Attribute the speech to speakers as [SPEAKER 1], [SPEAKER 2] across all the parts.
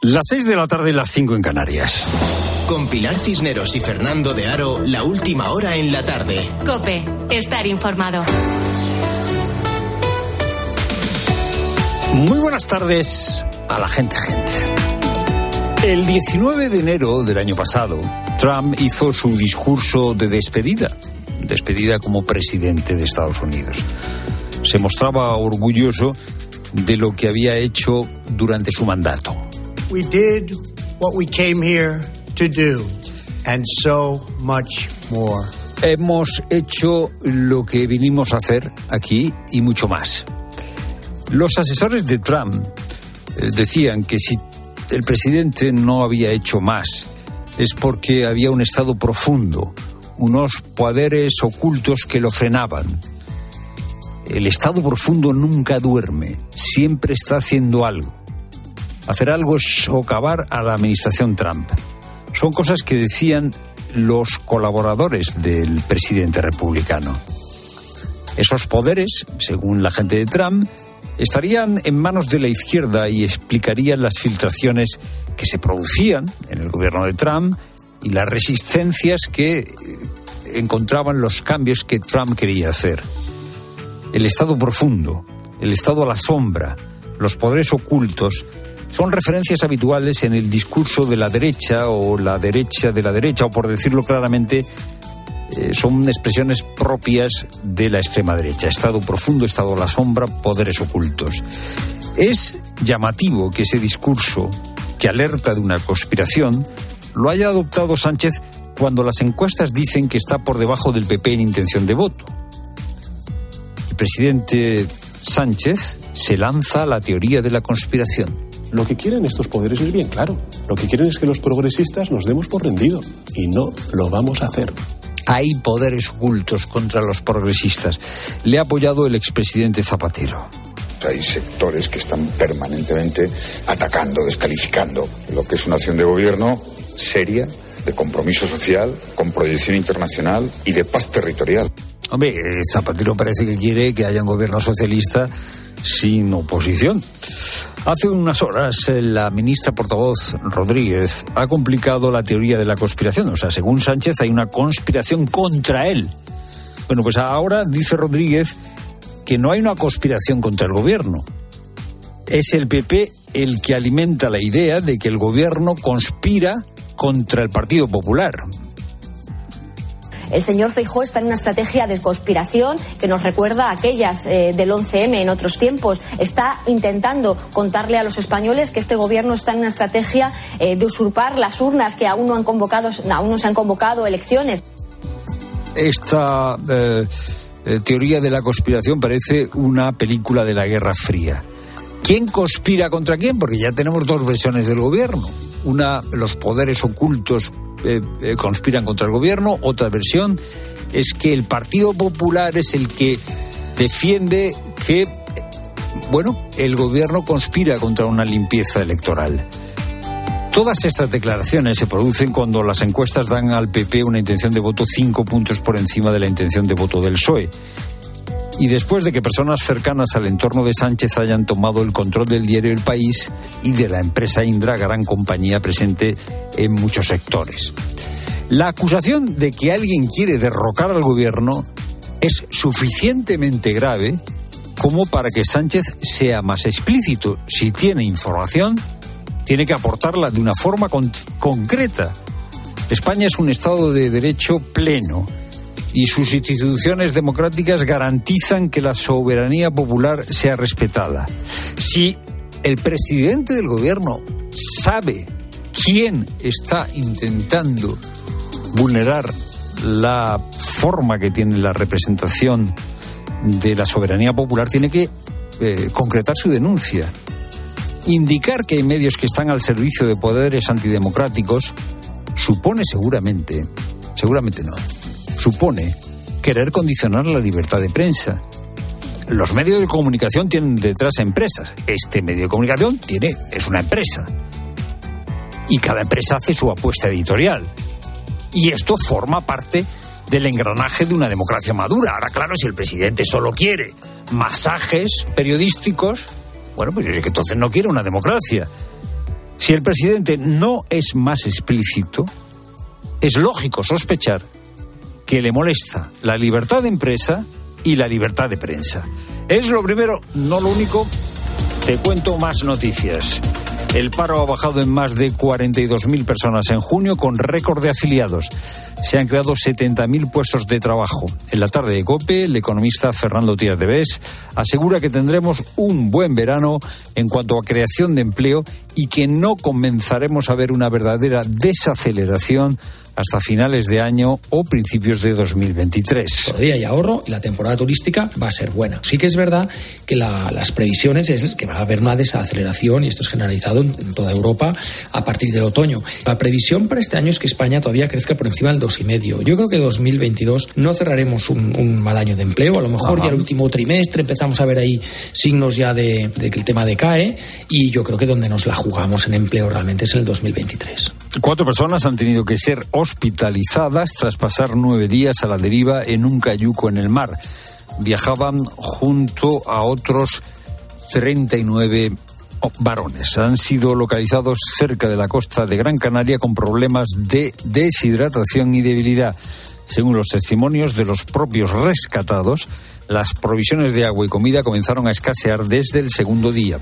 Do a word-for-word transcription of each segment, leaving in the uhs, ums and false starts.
[SPEAKER 1] Las seis de la tarde y las cinco en Canarias.
[SPEAKER 2] Con Pilar Cisneros y Fernando de Aro, la última hora en la tarde.
[SPEAKER 3] COPE, estar informado.
[SPEAKER 1] Muy buenas tardes a la gente, gente. El diecinueve de enero del año pasado, Trump hizo su discurso de despedida, despedida como presidente de Estados Unidos. Se mostraba orgulloso de lo que había hecho durante su mandato.
[SPEAKER 4] We did what we came here to do, and so much more.
[SPEAKER 1] Hemos hecho lo que vinimos a hacer aquí y mucho más. Los asesores de Trump eh, decían que si el presidente no había hecho más es porque había un estado profundo, unos poderes ocultos que lo frenaban. El estado profundo nunca duerme, siempre está haciendo algo. Hacer algo es socavar a la administración Trump. Son cosas que decían los colaboradores del presidente republicano. Esos poderes, según la gente de Trump, estarían en manos de la izquierda y explicarían las filtraciones que se producían en el gobierno de Trump y las resistencias que encontraban los cambios que Trump quería hacer. El estado profundo, el estado a la sombra, los poderes ocultos son referencias habituales en el discurso de la derecha o la derecha de la derecha, o por decirlo claramente, eh, son expresiones propias de la extrema derecha. Estado profundo, estado a la sombra, poderes ocultos. Es llamativo que ese discurso, que alerta de una conspiración, lo haya adoptado Sánchez cuando las encuestas dicen que está por debajo del P P en intención de voto. El presidente Sánchez se lanza a la teoría de la conspiración.
[SPEAKER 5] Lo que quieren estos poderes es bien claro. Lo que quieren es que los progresistas nos demos por rendido. Y no lo vamos a hacer.
[SPEAKER 1] Hay poderes ocultos contra los progresistas. Le ha apoyado el expresidente Zapatero.
[SPEAKER 6] Hay sectores que están permanentemente atacando, descalificando lo que es una acción de gobierno seria, de compromiso social, con proyección internacional y de paz territorial.
[SPEAKER 1] Hombre, Zapatero parece que quiere que haya un gobierno socialista sin oposición. Hace unas horas, la ministra portavoz Rodríguez ha complicado la teoría de la conspiración. O sea, según Sánchez, hay una conspiración contra él. Bueno, pues ahora dice Rodríguez que no hay una conspiración contra el gobierno. Es el P P el que alimenta la idea de que el gobierno conspira contra el Partido Popular.
[SPEAKER 7] El señor Feijóo está en una estrategia de conspiración que nos recuerda a aquellas eh, del once eme en otros tiempos. Está intentando contarle a los españoles que este gobierno está en una estrategia eh, de usurpar las urnas, que aún no han convocado, aún no se han convocado elecciones.
[SPEAKER 1] Esta eh, eh, teoría de la conspiración parece una película de la Guerra Fría. ¿Quién conspira contra quién? Porque ya tenemos dos versiones del gobierno. Una, los poderes ocultos Eh, eh, conspiran contra el gobierno. Otra versión es que el Partido Popular es el que defiende que, bueno, el gobierno conspira contra una limpieza electoral. Todas estas declaraciones se producen cuando las encuestas dan al P P una intención de voto cinco puntos por encima de la intención de voto del P S O E. Y después de que personas cercanas al entorno de Sánchez hayan tomado el control del diario El País y de la empresa Indra, gran compañía presente en muchos sectores. La acusación de que alguien quiere derrocar al gobierno es suficientemente grave como para que Sánchez sea más explícito. Si tiene información, tiene que aportarla de una forma con- concreta. España es un Estado de Derecho pleno y sus instituciones democráticas garantizan que la soberanía popular sea respetada. Si el presidente del gobierno sabe quién está intentando vulnerar la forma que tiene la representación de la soberanía popular, tiene que eh, concretar su denuncia. Indicar que hay medios que están al servicio de poderes antidemocráticos supone seguramente, seguramente no, supone querer condicionar la libertad de prensa. Los medios de comunicación tienen detrás empresas. Este medio de comunicación tiene, es una empresa. Y cada empresa hace su apuesta editorial. Y esto forma parte del engranaje de una democracia madura. Ahora, claro, si el presidente solo quiere masajes periodísticos, bueno, pues es que entonces no quiere una democracia. Si el presidente no es más explícito, es lógico sospechar que le molesta la libertad de empresa y la libertad de prensa. Es lo primero, no lo único. Te cuento más noticias. El paro ha bajado en más de cuarenta y dos mil personas en junio, con récord de afiliados. Se han creado setenta mil puestos de trabajo. En la tarde de COPE, el economista Fernando Díaz de Bes asegura que tendremos un buen verano en cuanto a creación de empleo y que no comenzaremos a ver una verdadera desaceleración hasta finales de año o principios de dos mil veintitrés.
[SPEAKER 8] Todavía hay ahorro y la temporada turística va a ser buena. Sí que es verdad que la, las previsiones es que va a haber una desaceleración, y esto es generalizado en, en toda Europa a partir del otoño. La previsión para este año es que España todavía crezca por encima del dos coma cinco. Yo creo que dos mil veintidós no cerraremos un, un mal año de empleo. A lo mejor Ajá. ya el último trimestre empezamos a ver ahí signos ya de, de que el tema decae, y yo creo que donde nos la jugamos en empleo realmente es en el dos mil veintitrés.
[SPEAKER 1] Cuatro personas han tenido que ser hospitalizadas tras pasar nueve días a la deriva en un cayuco en el mar. Viajaban junto a otros treinta y nueve varones. Han sido localizados cerca de la costa de Gran Canaria con problemas de deshidratación y debilidad. Según los testimonios de los propios rescatados, las provisiones de agua y comida comenzaron a escasear desde el segundo día.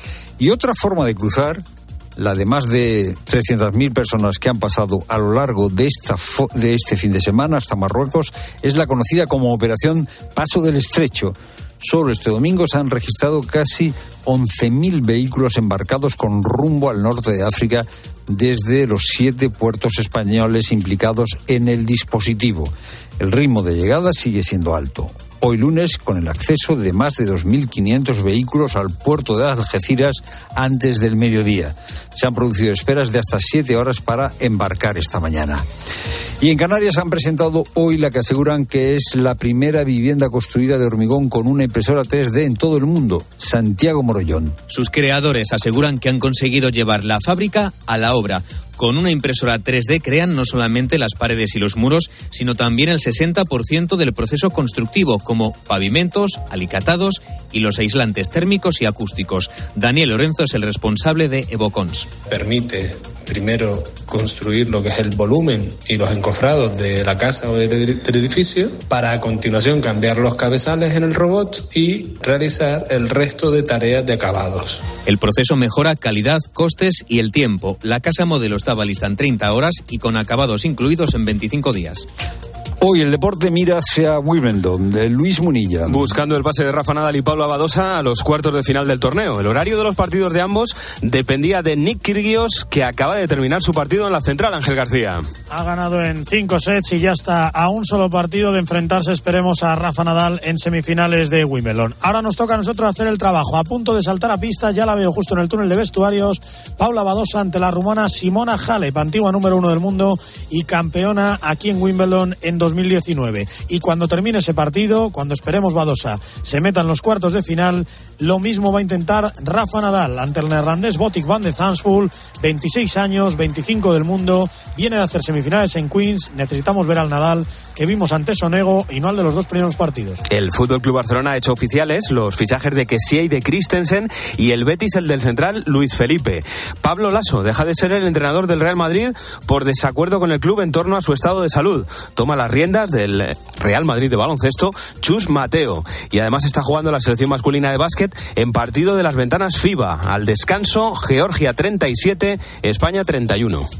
[SPEAKER 1] Y otra forma de cruzar, la de más de trescientas mil personas que han pasado a lo largo de, esta fo- de este fin de semana hasta Marruecos, es la conocida como Operación Paso del Estrecho. Solo este domingo se han registrado casi once mil vehículos embarcados con rumbo al norte de África desde los siete puertos españoles implicados en el dispositivo. El ritmo de llegada sigue siendo alto. Hoy lunes, con el acceso de más de dos mil quinientos vehículos al puerto de Algeciras antes del mediodía. Se han producido esperas de hasta siete horas para embarcar esta mañana. Y en Canarias han presentado hoy la que aseguran que es la primera vivienda construida de hormigón con una impresora tres D en todo el mundo. Santiago Morollón.
[SPEAKER 9] Sus creadores aseguran que han conseguido llevar la fábrica a la obra. Con una impresora tres D crean no solamente las paredes y los muros, sino también el sesenta por ciento del proceso constructivo, como pavimentos, alicatados y los aislantes térmicos y acústicos. Daniel Lorenzo es el responsable de Evocons.
[SPEAKER 10] Permite primero construir lo que es el volumen y los encofrados de la casa o del edificio, para a continuación cambiar los cabezales en el robot y realizar el resto de tareas de acabados.
[SPEAKER 9] El proceso mejora calidad, costes y el tiempo. La casa modelo estaba lista en treinta horas y con acabados incluidos en veinticinco días.
[SPEAKER 1] Hoy el deporte mira hacia Wimbledon, de Luis Munilla.
[SPEAKER 11] Buscando el pase de Rafa Nadal y Pablo Badosa a los cuartos de final del torneo. El horario de los partidos de ambos dependía de Nick Kyrgios, que acaba de terminar su partido en la central. Ángel García.
[SPEAKER 12] Ha ganado en cinco sets y ya está a un solo partido de enfrentarse, esperemos, a Rafa Nadal en semifinales de Wimbledon. Ahora nos toca a nosotros hacer el trabajo. A punto de saltar a pista, ya la veo justo en el túnel de vestuarios, Paula Badosa ante la rumana Simona Halep, antigua número uno del mundo y campeona aquí en Wimbledon en dos mil diecinueve. Y cuando termine ese partido, cuando esperemos Badosa se meta en los cuartos de final, lo mismo va a intentar Rafa Nadal ante el neerlandés Botic van de Zandvoort, veintiséis años, veinticinco del mundo, viene de hacer semifinales en Queens. Necesitamos ver al Nadal que vimos ante Sonego y no al de los dos primeros partidos.
[SPEAKER 11] El F C Barcelona ha hecho oficiales los fichajes de Kessie y de Christensen, y el Betis el del central Luis Felipe. Pablo Lasso deja de ser el entrenador del Real Madrid por desacuerdo con el club en torno a su estado de salud. Toma las riendas del Real Madrid de baloncesto Chus Mateo, y además está jugando la selección masculina de básquet en partido de las ventanas FIBA. Al descanso, Georgia treinta y siete, España treinta y uno.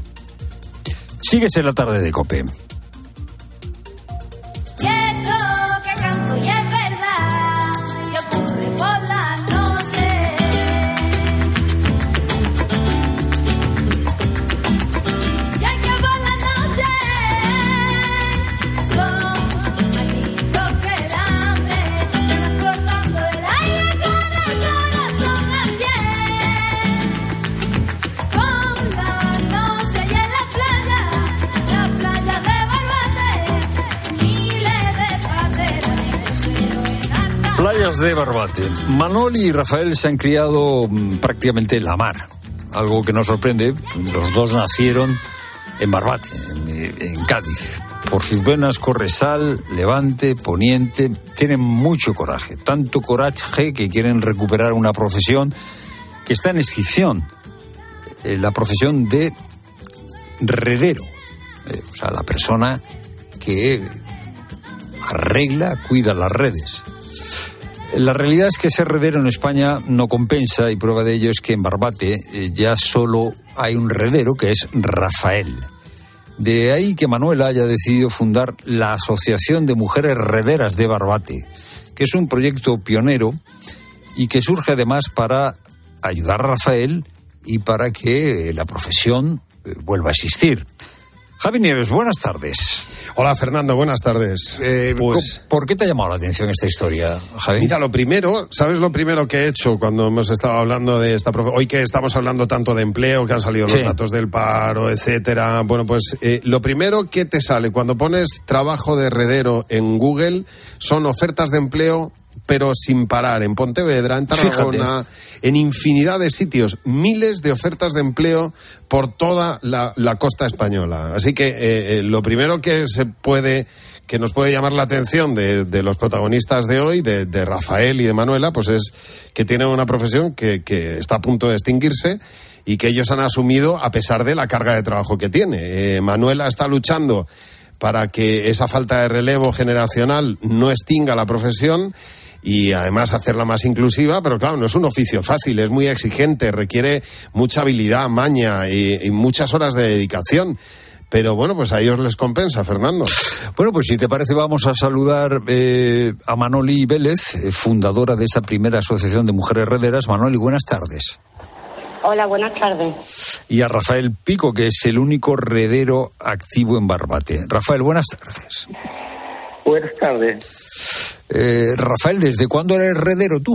[SPEAKER 1] Sigues en la tarde de COPE. Playas de Barbate. Manoli y Rafael se han criado mmm, prácticamente en la mar, algo que no sorprende. Los dos nacieron en Barbate, en, en Cádiz. Por sus venas corre sal, levante, poniente. Tienen mucho coraje, tanto coraje que quieren recuperar una profesión que está en extinción. eh, la profesión de redero, eh, o sea, la persona que arregla, cuida las redes. La realidad es que ser redero en España no compensa, y prueba de ello es que en Barbate eh, ya solo hay un redero, que es Rafael. De ahí que Manuela haya decidido fundar la Asociación de Mujeres Rederas de Barbate, que es un proyecto pionero y que surge además para ayudar a Rafael y para que la profesión eh, vuelva a existir. Javi Nieves, buenas tardes.
[SPEAKER 13] Hola, Fernando, buenas tardes.
[SPEAKER 1] Eh,
[SPEAKER 13] pues,
[SPEAKER 1] ¿Por qué te ha llamado la atención esta historia, Javi?
[SPEAKER 13] Mira, lo primero, ¿sabes lo primero que he hecho cuando hemos estado hablando de esta profesión? Hoy que estamos hablando tanto de empleo, que han salido los sí. datos del paro, etcétera. Bueno, pues eh, lo primero que te sale cuando pones trabajo de redero en Google son ofertas de empleo, pero sin parar, en Pontevedra, en Tarragona, fíjate, en infinidad de sitios, miles de ofertas de empleo por toda la, la costa española. Así que eh, eh, lo primero que se puede, que nos puede llamar la atención de, de los protagonistas de hoy, de, de Rafael y de Manuela, pues es que tienen una profesión que, que está a punto de extinguirse y que ellos han asumido a pesar de la carga de trabajo que tiene. Eh, Manuela está luchando para que esa falta de relevo generacional no extinga la profesión y además hacerla más inclusiva, pero claro, no es un oficio fácil, es muy exigente, requiere mucha habilidad, maña y, y muchas horas de dedicación. Pero bueno, pues a ellos les compensa, Fernando.
[SPEAKER 1] Bueno, pues si te parece vamos a saludar eh, a Manoli Vélez, eh, fundadora de esa primera asociación de mujeres rederas. Manoli, buenas tardes.
[SPEAKER 14] Hola, buenas tardes.
[SPEAKER 1] Y a Rafael Pico, que es el único redero activo en Barbate. Rafael, buenas tardes.
[SPEAKER 15] Buenas tardes.
[SPEAKER 1] Eh, Rafael, ¿desde cuándo eres redero tú?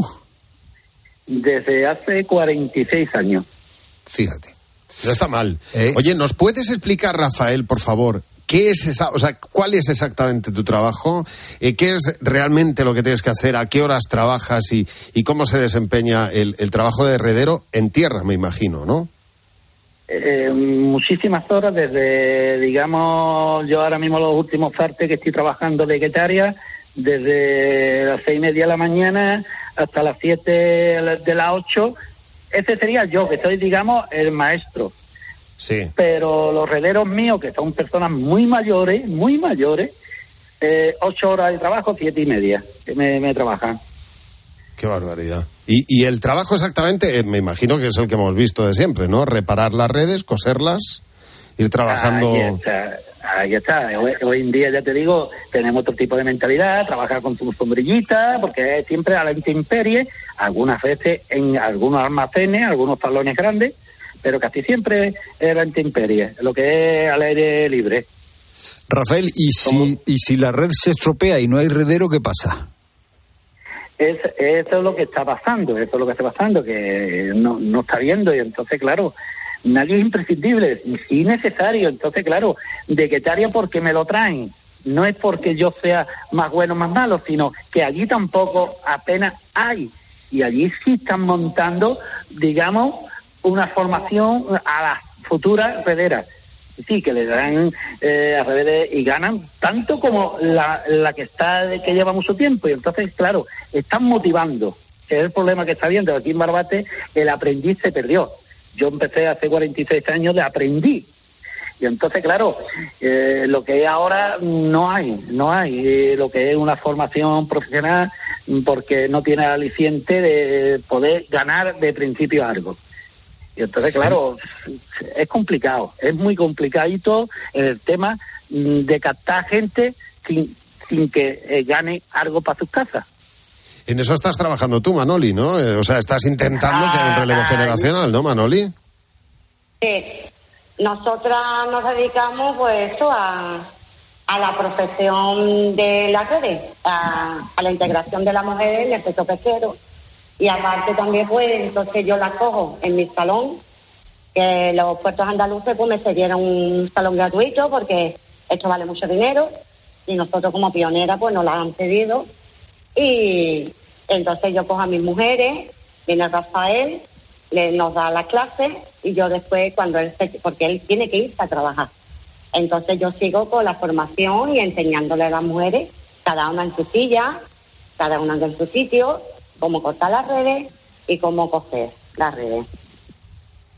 [SPEAKER 15] Desde hace cuarenta y seis años.
[SPEAKER 1] Fíjate.
[SPEAKER 13] No está mal. ¿Eh? Oye, ¿nos puedes explicar, Rafael, por favor, qué es esa, o sea, cuál es exactamente tu trabajo? Eh, ¿Qué es realmente lo que tienes que hacer? ¿A qué horas trabajas? Y, y cómo se desempeña el, el trabajo de redero en tierra, me imagino, ¿no?
[SPEAKER 15] Eh, muchísimas horas, desde, digamos, yo ahora mismo los últimos partes que estoy trabajando de guetaria, desde las seis y media de la mañana hasta las siete de las ocho. Ese sería yo, que soy, digamos, el maestro.
[SPEAKER 13] Sí.
[SPEAKER 15] Pero los rederos míos, que son personas muy mayores, muy mayores, eh, ocho horas de trabajo, siete y media, que me, me trabajan.
[SPEAKER 13] Qué barbaridad. Y, y el trabajo exactamente, eh, me imagino que es el que hemos visto de siempre, ¿no? Reparar las redes, coserlas, ir trabajando...
[SPEAKER 15] Ahí está, ahí está. Hoy, hoy en día, ya te digo, tenemos otro tipo de mentalidad, trabajar con tu sombrillita, porque es siempre a la intemperie, algunas veces en algunos almacenes, algunos salones grandes, pero casi siempre es la intemperie, lo que es al aire libre.
[SPEAKER 1] Rafael, ¿y si, y si la red se estropea y no hay redero, qué pasa?
[SPEAKER 15] Es, eso es lo que está pasando, eso es lo que está pasando, que no, no está viendo, y entonces, claro, nadie es imprescindible, sí necesario. Entonces, claro, de guetaria porque me lo traen, no es porque yo sea más bueno o más malo, sino que allí tampoco apenas hay, y allí sí están montando, digamos, una formación a las futuras rederas. Sí, que le dan eh, a redes y ganan tanto como la, la que está que lleva mucho tiempo. Y entonces, claro, están motivando. Es el problema que está viendo aquí en Barbate, el aprendiz se perdió. Yo empecé hace cuarenta y seis años de aprendí. Y entonces, claro, eh, lo que es ahora no hay, no hay eh, lo que es una formación profesional, porque no tiene aliciente de poder ganar de principio algo. Y entonces, claro, es complicado, es muy complicadito el tema de captar gente sin, sin que eh, gane algo para sus casas.
[SPEAKER 13] En eso estás trabajando tú, Manoli, ¿no? Eh, o sea, estás intentando ah, que haya un relevo ah, generacional, ¿no, Manoli?
[SPEAKER 14] Sí, nosotras nos dedicamos, pues, eso, a, a la profesión de las redes, a, a la integración de la mujer en el sector pesquero. Y aparte también, pues, entonces yo la cojo en mi salón, que los puertos andaluces, pues, me cedieron un salón gratuito, porque esto vale mucho dinero, y nosotros como pionera, pues, nos la han cedido. Y entonces yo cojo a mis mujeres, viene Rafael, le, nos da la clase, y yo después, cuando él se, porque él tiene que irse a trabajar, entonces yo sigo con la formación y enseñándole a las mujeres, cada una en su silla, cada una en su sitio, cómo cortar las redes y cómo coser las redes.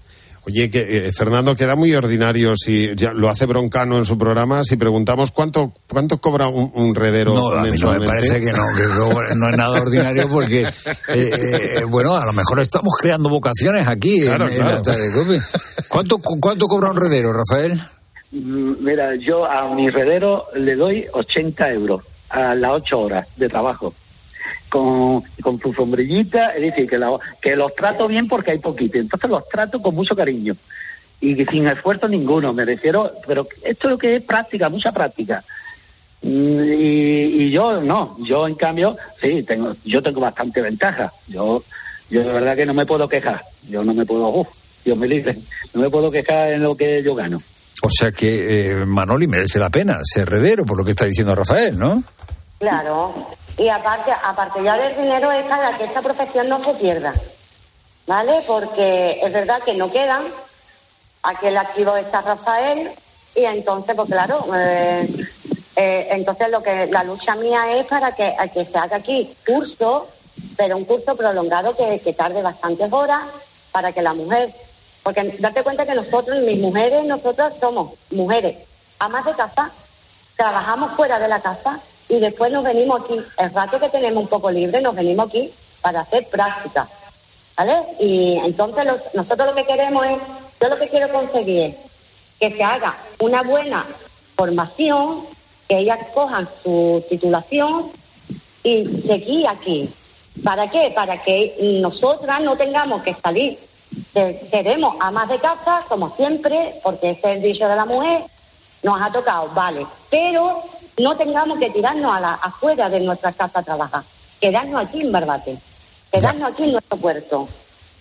[SPEAKER 13] Oye, que eh, Fernando, queda muy ordinario si ya lo hace Broncano en su programa, si preguntamos cuánto cuánto cobra un, un redero
[SPEAKER 1] no, a mí no me parece que no, que no, no es nada ordinario porque, eh, eh, bueno, a lo mejor estamos creando vocaciones aquí.
[SPEAKER 13] Claro,
[SPEAKER 1] en,
[SPEAKER 13] claro.
[SPEAKER 1] en la tarde. ¿Cuánto, ¿Cuánto cobra un redero, Rafael?
[SPEAKER 15] Mira, yo a mi redero le doy ochenta euros a las ocho horas de trabajo. Con, con su sombrillita, es decir, que, la, que los trato bien porque hay poquito, entonces los trato con mucho cariño y sin esfuerzo ninguno, me refiero, pero esto es lo que es práctica, mucha práctica. Y, y yo no, yo en cambio, sí, tengo, yo tengo bastante ventaja, yo yo de verdad que no me puedo quejar, yo no me puedo, uff, Dios me libre, no me puedo quejar en lo que yo gano.
[SPEAKER 1] O sea que eh, Manoli merece la pena ser heredero, por lo que está diciendo Rafael, ¿no?
[SPEAKER 14] Claro. Y aparte, aparte ya del dinero es para que esta profesión no se pierda, ¿vale? Porque es verdad que no quedan. Aquí el activo está Rafael y entonces, pues claro, eh, eh, entonces lo que la lucha mía es para que, que se haga aquí curso, pero un curso prolongado que, que tarde bastantes horas para que la mujer, porque date cuenta que nosotros, mis mujeres, nosotras somos mujeres amas de casa, trabajamos fuera de la casa y después nos venimos aquí, el rato que tenemos un poco libre, nos venimos aquí para hacer práctica, ¿vale? Y entonces los, nosotros lo que queremos es, yo lo que quiero conseguir es que se haga una buena formación, que ellas cojan su titulación y seguir aquí. ¿Para qué? Para que nosotras no tengamos que salir. Queremos amas de casa, como siempre, porque ese es el dicho de la mujer, nos ha tocado, vale, pero no tengamos que tirarnos a la, afuera de nuestra casa a trabajar, quedarnos aquí en Barbate, quedarnos aquí en nuestro puerto.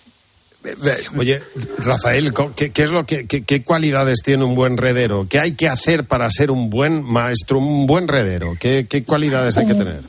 [SPEAKER 13] Oye, Rafael, ¿qué, qué es lo que qué, qué cualidades tiene un buen redero? ¿Qué hay que hacer para ser un buen maestro, un buen redero? ¿Qué, qué cualidades hay que tener?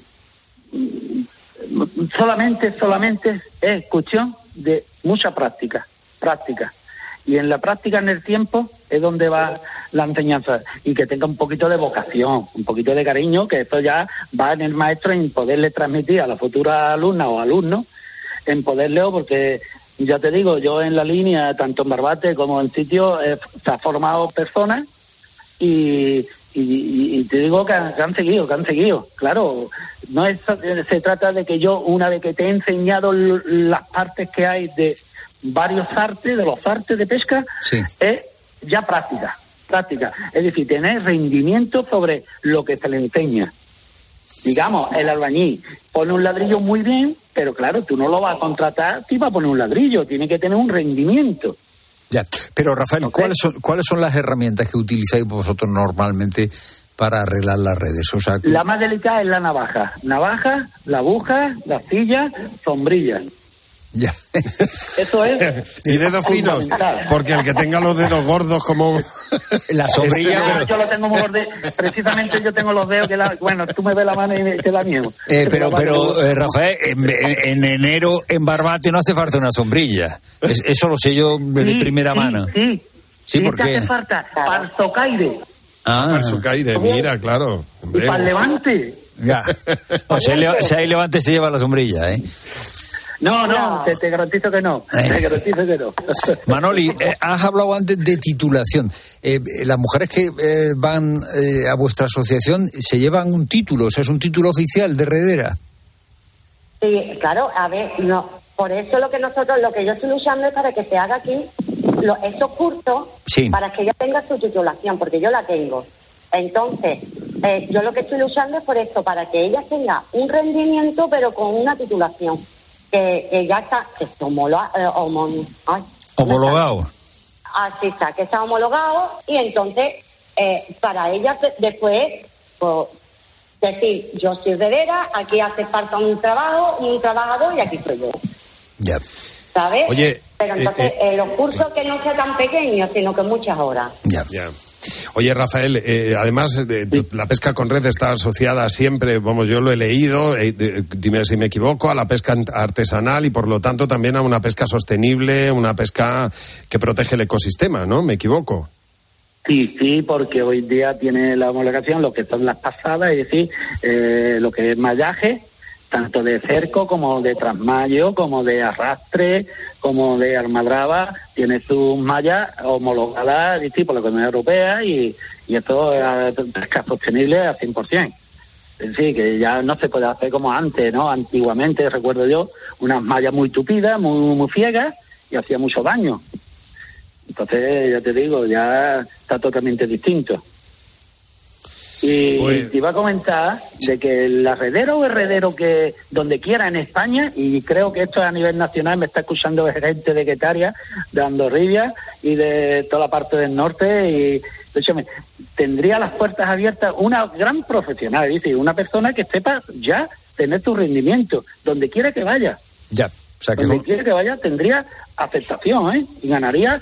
[SPEAKER 15] Solamente, solamente es cuestión de mucha práctica, práctica. Y en la práctica, en el tiempo, es donde va la enseñanza. Y que tenga un poquito de vocación, un poquito de cariño, que eso ya va en el maestro en poderle transmitir a la futura alumna o alumno, en poderle, porque ya te digo, yo en la línea, tanto en Barbate como en sitio, eh, se ha formado personas y, y, y te digo que han, que han seguido, que han seguido. Claro, no es, se trata de que yo, una vez que te he enseñado l- las partes que hay de varios artes, de los artes de pesca,
[SPEAKER 1] sí,
[SPEAKER 15] es ya práctica, práctica. Es decir, tener rendimiento sobre lo que se le enseña. Digamos, el albañil pone un ladrillo muy bien, pero claro, tú no lo vas a contratar y vas a poner un ladrillo, tiene que tener un rendimiento.
[SPEAKER 1] Ya, pero Rafael, okay. ¿cuáles son, ¿cuáles son las herramientas que utilizáis vosotros normalmente para arreglar las redes? O sea, que...
[SPEAKER 15] La más delicada es la navaja. Navaja, la aguja, la silla, sombrilla.
[SPEAKER 1] Ya.
[SPEAKER 15] Eso es.
[SPEAKER 13] Y dedos finos, porque el que tenga los dedos gordos como
[SPEAKER 1] la sombrilla.
[SPEAKER 15] Pero... Yo lo tengo muy gordo. Precisamente yo tengo los dedos que la... bueno, tú me ves la mano y te la niego.
[SPEAKER 1] Eh, pero, pero eh, Rafael, en, en enero en Barbate no hace falta una sombrilla. Es, eso lo sé yo de
[SPEAKER 15] sí,
[SPEAKER 1] primera
[SPEAKER 15] sí,
[SPEAKER 1] mano.
[SPEAKER 15] Sí.
[SPEAKER 1] Sí,
[SPEAKER 15] porque
[SPEAKER 1] porque
[SPEAKER 15] hace falta para el socaire.
[SPEAKER 1] Ah,
[SPEAKER 13] para el socaire, mira, claro.
[SPEAKER 15] Y para el levante.
[SPEAKER 1] Ya. O sea, le, si hay levante se lleva la sombrilla, ¿eh?
[SPEAKER 15] No, no, te, te garantizo que no, te garantizo que no.
[SPEAKER 1] Manoli, eh, has hablado antes de titulación. Eh, las mujeres que eh, van eh, a vuestra asociación se llevan un título, o sea, es un título oficial de redera.
[SPEAKER 14] Sí, claro, a ver, no, por eso lo que nosotros, lo que yo estoy luchando es para que se haga aquí lo, esos cursos,
[SPEAKER 1] sí,
[SPEAKER 14] para que ella tenga su titulación, porque yo la tengo. Entonces, eh, yo lo que estoy luchando es por esto, para que ella tenga un rendimiento, pero con una titulación. Que, que ya está, que está homologa, eh, homo, ay,
[SPEAKER 1] homologado.
[SPEAKER 14] Así está, que está homologado y entonces eh, para ella después, pues, decir, yo soy redera, aquí hace falta un trabajo, un trabajador y aquí estoy yo.
[SPEAKER 1] Ya.
[SPEAKER 14] ¿Sabes?
[SPEAKER 13] Oye,
[SPEAKER 14] pero entonces
[SPEAKER 13] eh, eh,
[SPEAKER 14] eh, los cursos que no sean tan pequeños, sino que muchas horas.
[SPEAKER 13] Ya, ya. Oye, Rafael, eh, además de, de, la pesca con red está asociada siempre, vamos, yo lo he leído, eh, de, dime si me equivoco, a la pesca artesanal y por lo tanto también a una pesca sostenible, una pesca que protege el ecosistema, ¿no? ¿Me equivoco?
[SPEAKER 15] Sí, sí, porque hoy día tiene la homologación lo que son las pasadas, es decir, eh, lo que es mallaje, tanto de cerco como de trasmayo, como de arrastre, como de almadraba, tiene sus mallas homologadas por la Comunidad Europea y, y esto es pesca sostenible al cien por ciento. Es decir, que ya no se puede hacer como antes, ¿no? Antiguamente, recuerdo yo, unas mallas muy tupidas, muy, muy ciegas y hacía mucho daño. Entonces, ya te digo, ya está totalmente distinto. Y pues, te iba a comentar de que el arredero o herredero que donde quiera en España, y creo que esto a nivel nacional, me está escuchando gente de Guetaria, de Andorribia y de toda la parte del norte, y de hecho, tendría las puertas abiertas una gran profesional, es decir, una persona que sepa ya tener tu rendimiento, donde quiera que vaya.
[SPEAKER 1] Ya, o sea que
[SPEAKER 15] donde quiera que vaya tendría aceptación, ¿eh? Y ganaría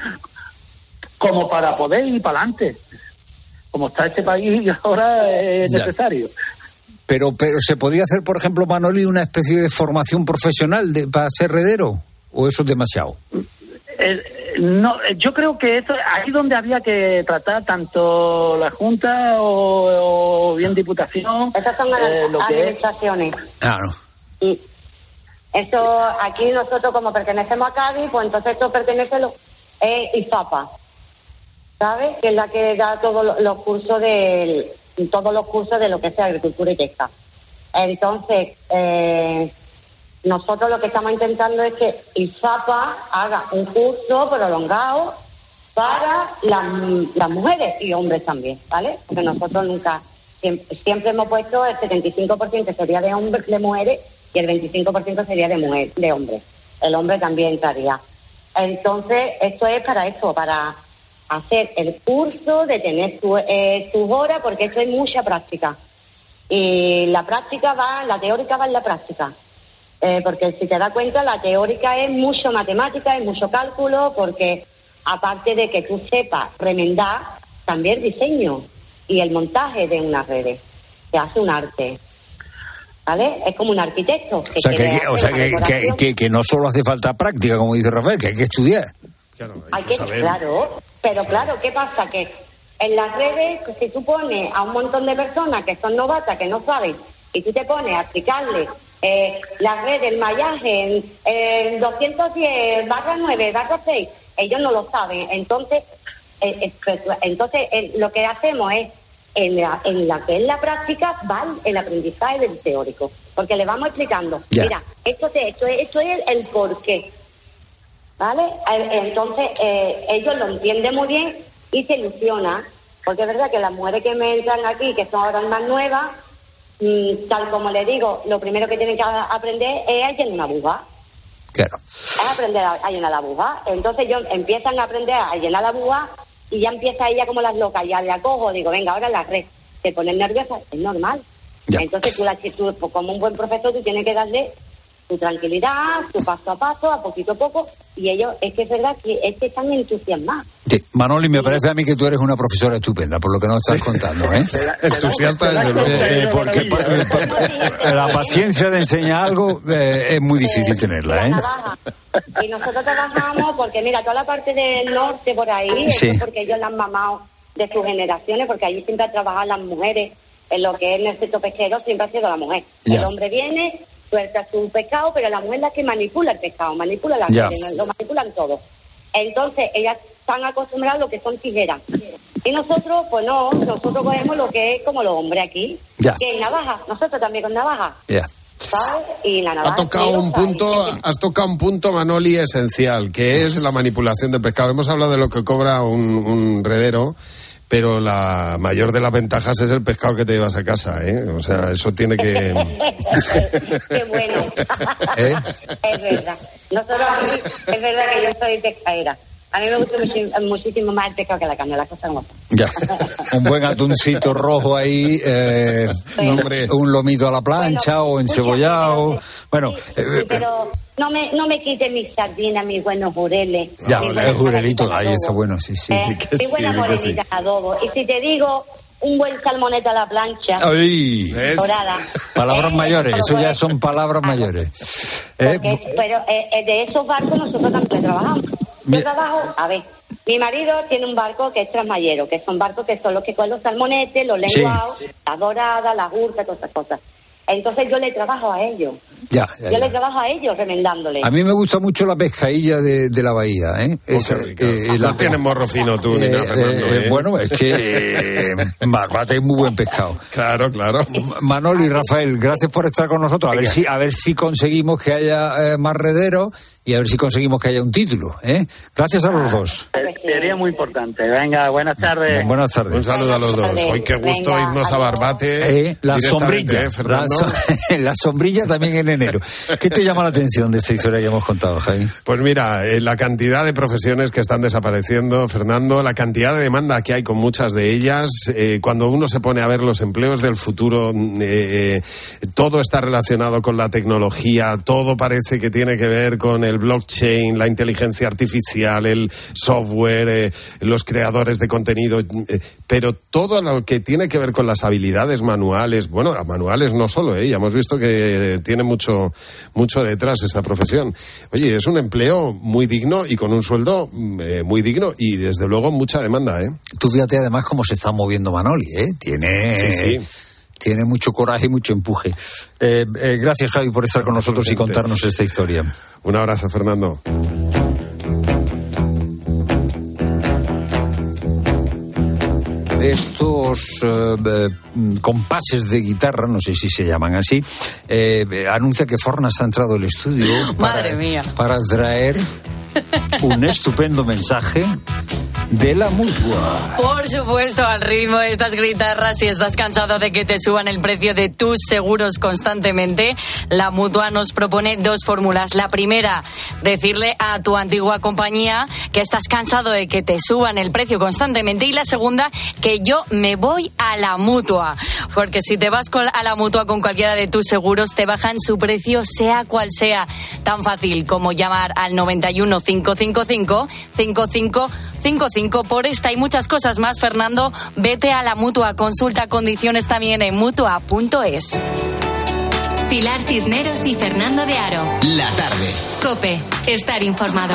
[SPEAKER 15] como para poder ir para adelante. Como está este país ahora es ya necesario.
[SPEAKER 1] Pero, pero ¿se podría hacer, por ejemplo, Manoli, una especie de formación profesional de, para ser redero? ¿O eso es demasiado?
[SPEAKER 15] Eh, no, yo creo que eso ahí donde había que tratar tanto la Junta o, o bien Diputación.
[SPEAKER 14] Esas son
[SPEAKER 15] eh,
[SPEAKER 14] las administraciones.
[SPEAKER 1] Claro.
[SPEAKER 14] Y eso aquí nosotros como pertenecemos a Cádiz, pues entonces esto pertenece a lo, eh, IFAPA. ¿Sabes? Que es la que da todos los cursos de todos los cursos de lo que sea agricultura y pesca. Entonces, eh, nosotros lo que estamos intentando es que IFAPA haga un curso prolongado para las, las mujeres y hombres también, ¿vale? Porque nosotros nunca, siempre, siempre hemos puesto el setenta y cinco por ciento sería de hombres, de mujeres, y el veinticinco por ciento sería de mujeres, de hombres. El hombre también entraría. Entonces, esto es para eso, para hacer el curso, de tener tu, eh, tus horas, porque esto es mucha práctica. Y la práctica va, la teórica va en la práctica. Eh, porque si te das cuenta, la teórica es mucho matemática, es mucho cálculo, porque aparte de que tú sepas remendar, también diseño y el montaje de unas redes. Se hace un arte. ¿Vale? Es como un arquitecto. Que
[SPEAKER 1] o sea, que, que, o sea que, que, que, que no solo hace falta práctica, como dice Rafael, que hay que estudiar.
[SPEAKER 13] Claro, hay,
[SPEAKER 14] hay
[SPEAKER 13] que,
[SPEAKER 14] que
[SPEAKER 13] saber.
[SPEAKER 14] Claro, pero claro, ¿qué pasa? Que en las redes, si tú pones a un montón de personas que son novatas, que no saben, y tú te pones a explicarles eh, las redes, el mallaje, en, en doscientos diez, barra nueve, barra seis, ellos no lo saben. Entonces, eh, eh, entonces eh, lo que hacemos es, en la, en la que es la práctica, va el aprendizaje del teórico, porque le vamos explicando, yeah. mira, esto, te, esto, esto es el porqué. ¿Vale? Entonces, eh, ellos lo entienden muy bien y se ilusionan, porque es verdad que las mujeres que me entran aquí, que son ahora más nuevas, mmm, tal como le digo, lo primero que tienen que aprender es a llenar una aguja.
[SPEAKER 1] Claro.
[SPEAKER 14] Es aprender a, a llenar la aguja. Entonces, ellos empiezan a aprender a llenar la aguja y ya empieza ella como las locas, ya le acojo, digo, venga, ahora la red, se ponen nerviosas, es normal. Ya. Entonces, tú, la, tú, como un buen profesor, tú tienes que darle tu tranquilidad, tu paso a paso, a poquito a poco, y ellos, es que es verdad que es que están entusiasmados.
[SPEAKER 1] Sí, Manoli, me parece a mí que tú eres una profesora estupenda, por lo que nos estás contando, ¿eh?
[SPEAKER 13] Entusiasta desde luego.
[SPEAKER 1] Eh, porque pa, la paciencia de enseñar algo eh, es muy difícil tenerla, ¿eh?
[SPEAKER 14] Y nosotros trabajamos porque, mira, toda la parte del norte por ahí, sí. Es porque ellos la han mamado de sus generaciones, porque allí siempre han trabajado las mujeres, en lo que es en el sector pesquero siempre ha sido la mujer. Ya. El hombre viene, suelta su pescado, pero la mujer es la que manipula el pescado, manipula las redes, lo manipulan todo. Entonces, ellas están acostumbradas a lo que son tijeras. Y nosotros, pues no, nosotros cogemos lo que es como los hombres aquí, ya. Que es navaja, nosotros también con navaja.
[SPEAKER 1] Ya.
[SPEAKER 14] ¿Sabes? Y la navaja.
[SPEAKER 13] Ha tocado un punto, has tocado un punto, Manoli, esencial, que es la manipulación del pescado. Hemos hablado de lo que cobra un, un redero, pero la mayor de las ventajas es el pescado que te llevas a casa, ¿eh? O sea, eso tiene que...
[SPEAKER 14] Qué bueno. ¿Eh? Es verdad. Nosotros, es verdad que yo soy pescadera. A mí me gusta muchísimo más el pescado que la carne, las cosas no.
[SPEAKER 1] Ya. Un buen atuncito rojo ahí, eh, sí. Un lomito a la plancha bueno, o encebollado. Bueno,
[SPEAKER 14] sí, eh, sí, pero no me no me quiten mis sardinas, mis buenos jureles.
[SPEAKER 1] Ya, el jurelito ahí está bueno, sí, sí.
[SPEAKER 14] Eh, mi sí, buena morenita sí. Adobo. Y si te digo un buen salmonete a la plancha.
[SPEAKER 1] ¡Ay!
[SPEAKER 14] Dorada.
[SPEAKER 1] Palabras eh, mayores, eso ya son palabras ah, mayores. Eh,
[SPEAKER 14] porque, pero eh, de esos barcos nosotros también trabajamos. Yo trabajo, a ver, mi marido tiene un barco que es trasmayero, que son barcos que son los que con los salmonetes, los lenguados, sí. Las doradas, las urcas, todas esas cosas. Entonces yo le trabajo a ellos.
[SPEAKER 1] Ya, ya,
[SPEAKER 14] yo
[SPEAKER 1] ya.
[SPEAKER 14] le trabajo a ellos remendándole.
[SPEAKER 1] A mí me gusta mucho la pescadilla de, de la bahía, ¿eh? Esa, eh,
[SPEAKER 13] No
[SPEAKER 1] la-
[SPEAKER 13] tienes morro fino tú, ni
[SPEAKER 1] Eh,
[SPEAKER 13] nada, Fernando.
[SPEAKER 1] eh,
[SPEAKER 13] ¿eh?
[SPEAKER 1] Bueno, es que eh, Barbate es muy buen pescado.
[SPEAKER 13] Claro, claro.
[SPEAKER 1] Manolo y Rafael, gracias por estar con nosotros. A ver si, a ver si conseguimos que haya eh, más rederos y a ver si conseguimos que haya un título, ¿eh? Gracias a los dos.
[SPEAKER 15] Sería muy importante. Venga, buenas tardes.
[SPEAKER 1] Buenas tardes.
[SPEAKER 13] Un saludo a los dos. Hoy qué gusto
[SPEAKER 14] Venga,
[SPEAKER 13] irnos a Barbate.
[SPEAKER 1] Eh, la
[SPEAKER 13] directamente,
[SPEAKER 1] sombrilla,
[SPEAKER 13] ¿eh,
[SPEAKER 1] la,
[SPEAKER 13] Fernando?
[SPEAKER 1] so- la sombrilla también en enero. ¿Qué te llama la atención de esta historia que hemos contado, Javi?
[SPEAKER 13] Pues mira, eh, la cantidad de profesiones que están desapareciendo, Fernando, la cantidad de demanda que hay con muchas de ellas, eh, cuando uno se pone a ver los empleos del futuro, eh, eh, todo está relacionado con la tecnología, todo parece que tiene que ver con el blockchain, la inteligencia artificial, el software, eh, los creadores de contenido, eh, pero todo lo que tiene que ver con las habilidades manuales, bueno, manuales no solo, eh, ya hemos visto que tiene mucho, mucho detrás esta profesión. Oye, es un empleo muy digno y con un sueldo eh, muy digno y desde luego mucha demanda, ¿eh?
[SPEAKER 1] Tú fíjate además cómo se está moviendo Manoli, ¿eh? Tiene...
[SPEAKER 13] Sí, sí.
[SPEAKER 1] Tiene mucho coraje y mucho empuje. Eh, eh, gracias, Javi, por estar con nosotros y contarnos esta historia.
[SPEAKER 13] Un abrazo, Fernando.
[SPEAKER 1] Estos eh, eh, compases de guitarra, no sé si se llaman así, eh, eh, anuncia que Fornas ha entrado al estudio para,
[SPEAKER 16] Madre mía.
[SPEAKER 1] para traer un estupendo mensaje de la Mutua.
[SPEAKER 16] Por supuesto, al ritmo de estas guitarras, si estás cansado de que te suban el precio de tus seguros constantemente, la Mutua nos propone dos fórmulas. La primera, decirle a tu antigua compañía que estás cansado de que te suban el precio constantemente, y la segunda, que yo me voy a la Mutua, porque si te vas con- a la Mutua con cualquiera de tus seguros, te bajan su precio sea cual sea. Tan fácil como llamar al noventa y uno, cinco cinco cinco, cinco cinco cinco cinco. Por esta y muchas cosas más, Fernando, vete a la Mutua. Consulta condiciones también en mutua punto es.
[SPEAKER 3] Pilar Cisneros y Fernando de Aro.
[SPEAKER 2] La tarde.
[SPEAKER 3] COPE. Estar informado.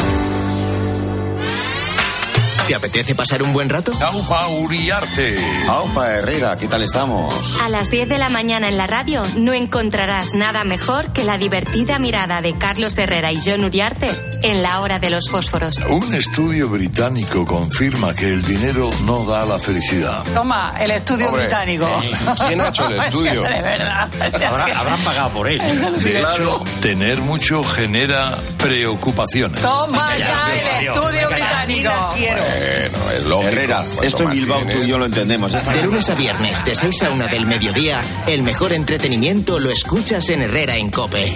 [SPEAKER 2] ¿Te apetece pasar un buen rato?
[SPEAKER 17] Aupa Uriarte. Aupa Herrera, ¿qué tal estamos?
[SPEAKER 3] A las diez de la mañana en la radio no encontrarás nada mejor que la divertida mirada de Carlos Herrera y John Uriarte en la hora de los fósforos.
[SPEAKER 17] Un estudio británico confirma que el dinero no da la felicidad.
[SPEAKER 16] Toma, el estudio
[SPEAKER 17] Hombre,
[SPEAKER 16] británico.
[SPEAKER 17] ¿quién ha hecho el estudio?
[SPEAKER 16] De verdad.
[SPEAKER 17] Habrá- habrán pagado por él. De hecho, tener mucho genera preocupaciones.
[SPEAKER 16] Toma ya el estudio británico.
[SPEAKER 17] Bueno, es lógico.
[SPEAKER 18] Herrera, esto en Bilbao tú y yo lo entendemos. Esta-
[SPEAKER 2] De lunes a viernes, de seis a una del mediodía, el mejor entretenimiento lo escuchas en Herrera en COPE.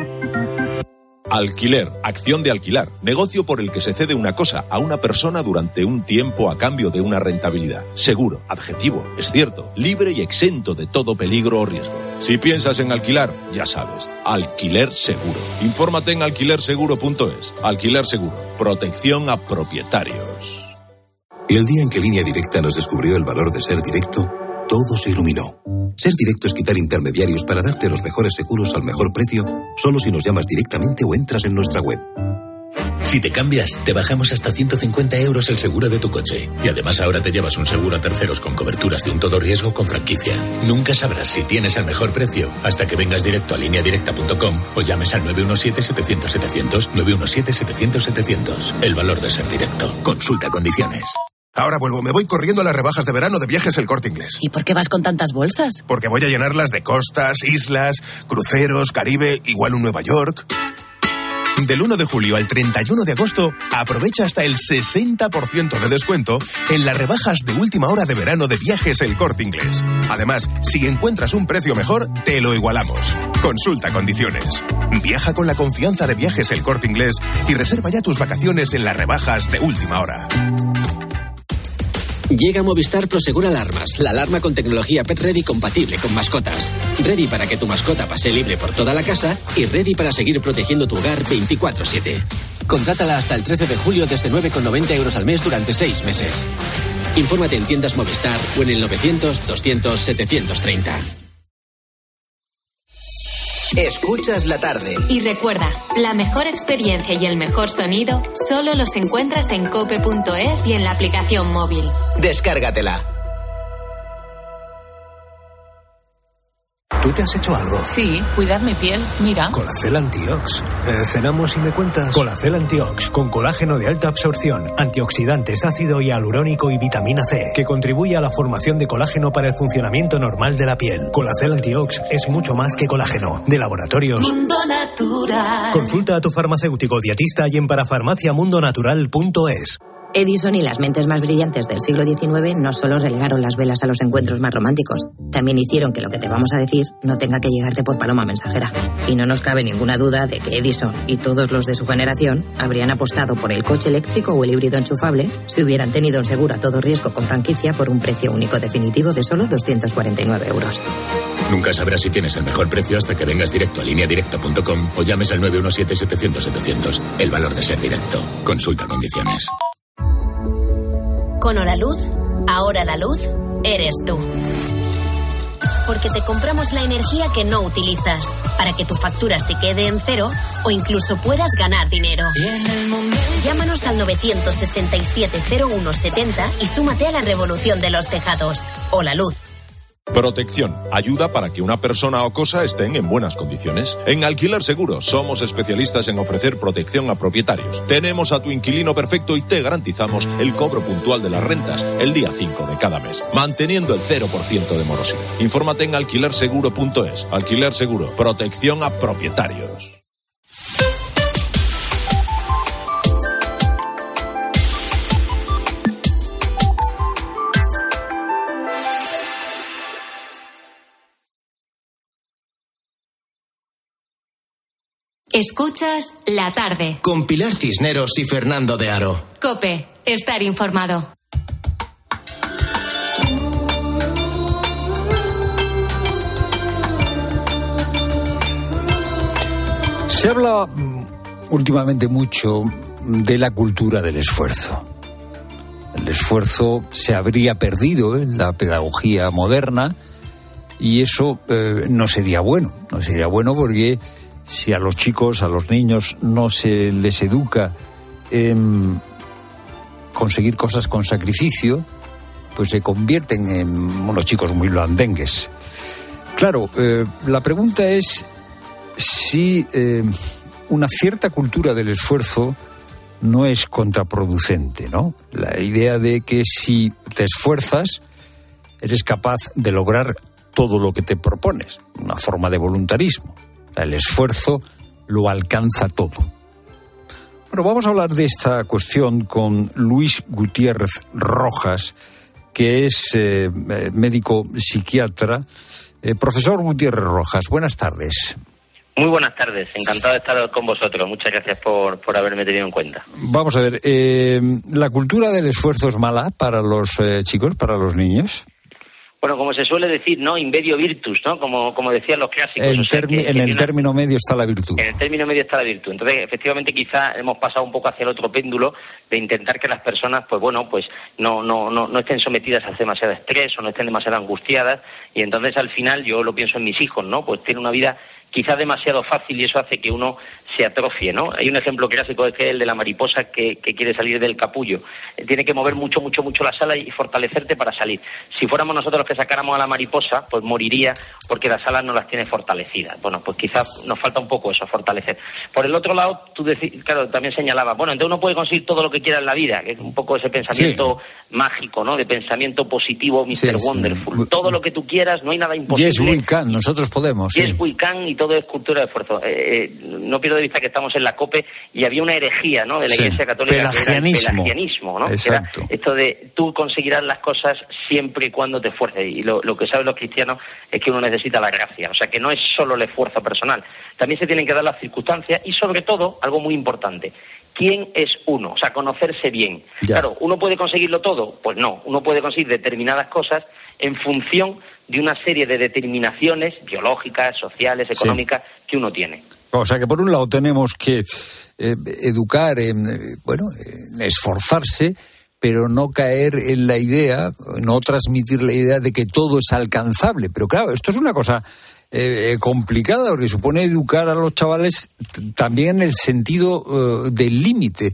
[SPEAKER 19] Alquiler, acción de alquilar, negocio por el que se cede una cosa a una persona durante un tiempo a cambio de una rentabilidad. Seguro, adjetivo, es cierto, libre y exento de todo peligro o riesgo. Si piensas en alquilar, ya sabes, alquiler seguro. Infórmate en alquiler seguro punto es. Alquiler seguro, protección a propietarios.
[SPEAKER 20] Y el día en que Línea Directa nos descubrió el valor de ser directo, todo se iluminó. Ser directo es quitar intermediarios para darte los mejores seguros al mejor precio, solo si nos llamas directamente o entras en nuestra web.
[SPEAKER 21] Si te cambias, te bajamos hasta ciento cincuenta euros el seguro de tu coche. Y además ahora te llevas un seguro a terceros con coberturas de un todo riesgo con franquicia. Nunca sabrás si tienes el mejor precio hasta que vengas directo a línea directa punto com o llames al nueve uno siete, setecientos, setecientos, nueve uno siete, setecientos, setecientos. El valor de ser directo. Consulta condiciones.
[SPEAKER 22] Ahora vuelvo, me voy corriendo a las rebajas de verano de Viajes El Corte Inglés.
[SPEAKER 23] ¿Y por qué vas con tantas bolsas?
[SPEAKER 22] Porque voy a llenarlas de costas, islas, cruceros, Caribe, igual un Nueva York. Del uno de julio al treinta y uno de agosto, aprovecha hasta el sesenta por ciento de descuento en las rebajas de última hora de verano de Viajes El Corte Inglés. Además, si encuentras un precio mejor, te lo igualamos. Consulta condiciones. Viaja con la confianza de Viajes El Corte Inglés y reserva ya tus vacaciones en las rebajas de última hora.
[SPEAKER 24] Llega Movistar Prosegur Alarmas, la alarma con tecnología Pet Ready compatible con mascotas. Ready para que tu mascota pase libre por toda la casa y ready para seguir protegiendo tu hogar veinticuatro siete. Contrátala hasta el trece de julio desde nueve con noventa euros al mes durante seis meses. Infórmate en tiendas Movistar o en el novecientos, doscientos, setecientos treinta.
[SPEAKER 2] Escuchas la tarde.
[SPEAKER 3] Y recuerda, la mejor experiencia y el mejor sonido solo los encuentras en cope punto es y en la aplicación móvil.
[SPEAKER 2] Descárgatela.
[SPEAKER 4] ¿Tú te has hecho algo?
[SPEAKER 5] Sí, cuidar mi piel. Mira.
[SPEAKER 4] Colacel Antiox. Eh, ¿Cenamos y me cuentas? Colacel Antiox, con colágeno de alta absorción, antioxidantes, ácido hialurónico y vitamina C, que contribuye a la formación de colágeno para el funcionamiento normal de la piel. Colacel Antiox es mucho más que colágeno. De Laboratorios
[SPEAKER 6] Mundo Natural.
[SPEAKER 4] Consulta a tu farmacéutico dietista y en parafarmacia mundo natural punto es.
[SPEAKER 7] Edison y las mentes más brillantes del siglo diecinueve no solo relegaron las velas a los encuentros más románticos, también hicieron que lo que te vamos a decir no tenga que llegarte por paloma mensajera. Y no nos cabe ninguna duda de que Edison y todos los de su generación habrían apostado por el coche eléctrico o el híbrido enchufable si hubieran tenido un seguro a todo riesgo con franquicia por un precio único definitivo de solo doscientos cuarenta y nueve euros.
[SPEAKER 21] Nunca sabrás si tienes el mejor precio hasta que vengas directo a línea directa punto com o llames al nueve uno siete, setecientos, setecientos. El valor de ser directo. Consulta condiciones.
[SPEAKER 6] Con Holaluz, ahora la luz eres tú. Porque te compramos la energía que no utilizas, para que tu factura se quede en cero o incluso puedas ganar dinero. Llámanos al novecientos sesenta y siete, cero uno setenta y súmate a la revolución de los tejados. Holaluz.
[SPEAKER 19] Protección. Ayuda para que una persona o cosa estén en buenas condiciones. En Alquiler Seguro somos especialistas en ofrecer protección a propietarios. Tenemos a tu inquilino perfecto y te garantizamos el cobro puntual de las rentas el día cinco de cada mes, manteniendo el cero por ciento de morosidad. Infórmate en alquiler seguro punto es. Alquiler Seguro. Protección a propietarios.
[SPEAKER 3] Escuchas La Tarde.
[SPEAKER 2] Con Pilar Cisneros y Fernando de Aro.
[SPEAKER 3] COPE. Estar informado.
[SPEAKER 1] Se habla últimamente mucho de la cultura del esfuerzo. El esfuerzo se habría perdido en la pedagogía moderna y eso eh, no sería bueno. No sería bueno porque si a los chicos, a los niños, no se les educa en conseguir cosas con sacrificio, pues se convierten en unos chicos muy blandengues. Claro, eh, la pregunta es si eh, una cierta cultura del esfuerzo no es contraproducente, ¿no? La idea de que si te esfuerzas, eres capaz de lograr todo lo que te propones, una forma de voluntarismo. El esfuerzo lo alcanza todo. Bueno, vamos a hablar de esta cuestión con Luis Gutiérrez Rojas, que es eh, médico psiquiatra. Eh, profesor Gutiérrez Rojas, buenas tardes.
[SPEAKER 25] Muy buenas tardes, encantado de estar con vosotros. Muchas gracias por, por haberme tenido en cuenta.
[SPEAKER 1] Vamos a ver, eh, ¿la cultura del esfuerzo es mala para los eh, chicos, para los niños?
[SPEAKER 25] Bueno, como se suele decir, ¿no? Invedio virtus, ¿no? Como, como decían los clásicos.
[SPEAKER 1] En,
[SPEAKER 25] o sea,
[SPEAKER 1] termi-
[SPEAKER 25] que,
[SPEAKER 1] en
[SPEAKER 25] que
[SPEAKER 1] el
[SPEAKER 25] una...
[SPEAKER 1] término medio está la virtud.
[SPEAKER 25] En el término medio está la virtud. Entonces, efectivamente, quizá hemos pasado un poco hacia el otro péndulo de intentar que las personas, pues bueno, pues no, no, no, no estén sometidas a demasiado estrés o no estén demasiado angustiadas. Y entonces, al final, yo lo pienso en mis hijos, ¿no? Pues tienen una vida quizás demasiado fácil y eso hace que uno se atrofie, ¿no? Hay un ejemplo clásico que es el de la mariposa que, que quiere salir del capullo. Tiene que mover mucho, mucho, mucho las alas y fortalecerte para salir. Si fuéramos nosotros los que sacáramos a la mariposa, pues moriría porque las alas no las tiene fortalecidas. Bueno, pues quizás nos falta un poco eso, fortalecer. Por el otro lado, tú decís, claro, también señalabas, bueno, entonces uno puede conseguir todo lo que quiera en la vida, que es un poco ese pensamiento sí. mágico, ¿no? De pensamiento positivo, mister Sí, Wonderful. Sí. Todo lo que tú quieras, no hay nada imposible.
[SPEAKER 1] Yes, we can, nosotros podemos.
[SPEAKER 25] Yes,
[SPEAKER 1] sí.
[SPEAKER 25] we can y todo es cultura de esfuerzo. Eh, eh, no pierdo de vista que estamos en la COPE y había una herejía, ¿no? De la
[SPEAKER 1] sí.
[SPEAKER 25] Iglesia Católica.
[SPEAKER 1] Pelagianismo.
[SPEAKER 25] Que era el pelagianismo, ¿no? Que era esto de tú conseguirás las cosas siempre y cuando te esfuerces. Y lo, lo que saben los cristianos es que uno necesita la gracia. O sea, que no es solo el esfuerzo personal. También se tienen que dar las circunstancias y, sobre todo, algo muy importante, ¿quién es uno? O sea, conocerse bien. Ya. Claro, ¿uno puede conseguirlo todo? Pues no. Uno puede conseguir determinadas cosas en función de una serie de determinaciones biológicas, sociales, económicas sí. que uno tiene.
[SPEAKER 1] O sea que por un lado tenemos que eh, educar, en, eh, bueno, en esforzarse, pero no caer en la idea, no transmitir la idea de que todo es alcanzable. Pero claro, esto es una cosa eh, complicada porque supone educar a los chavales t- también en el sentido uh, del límite.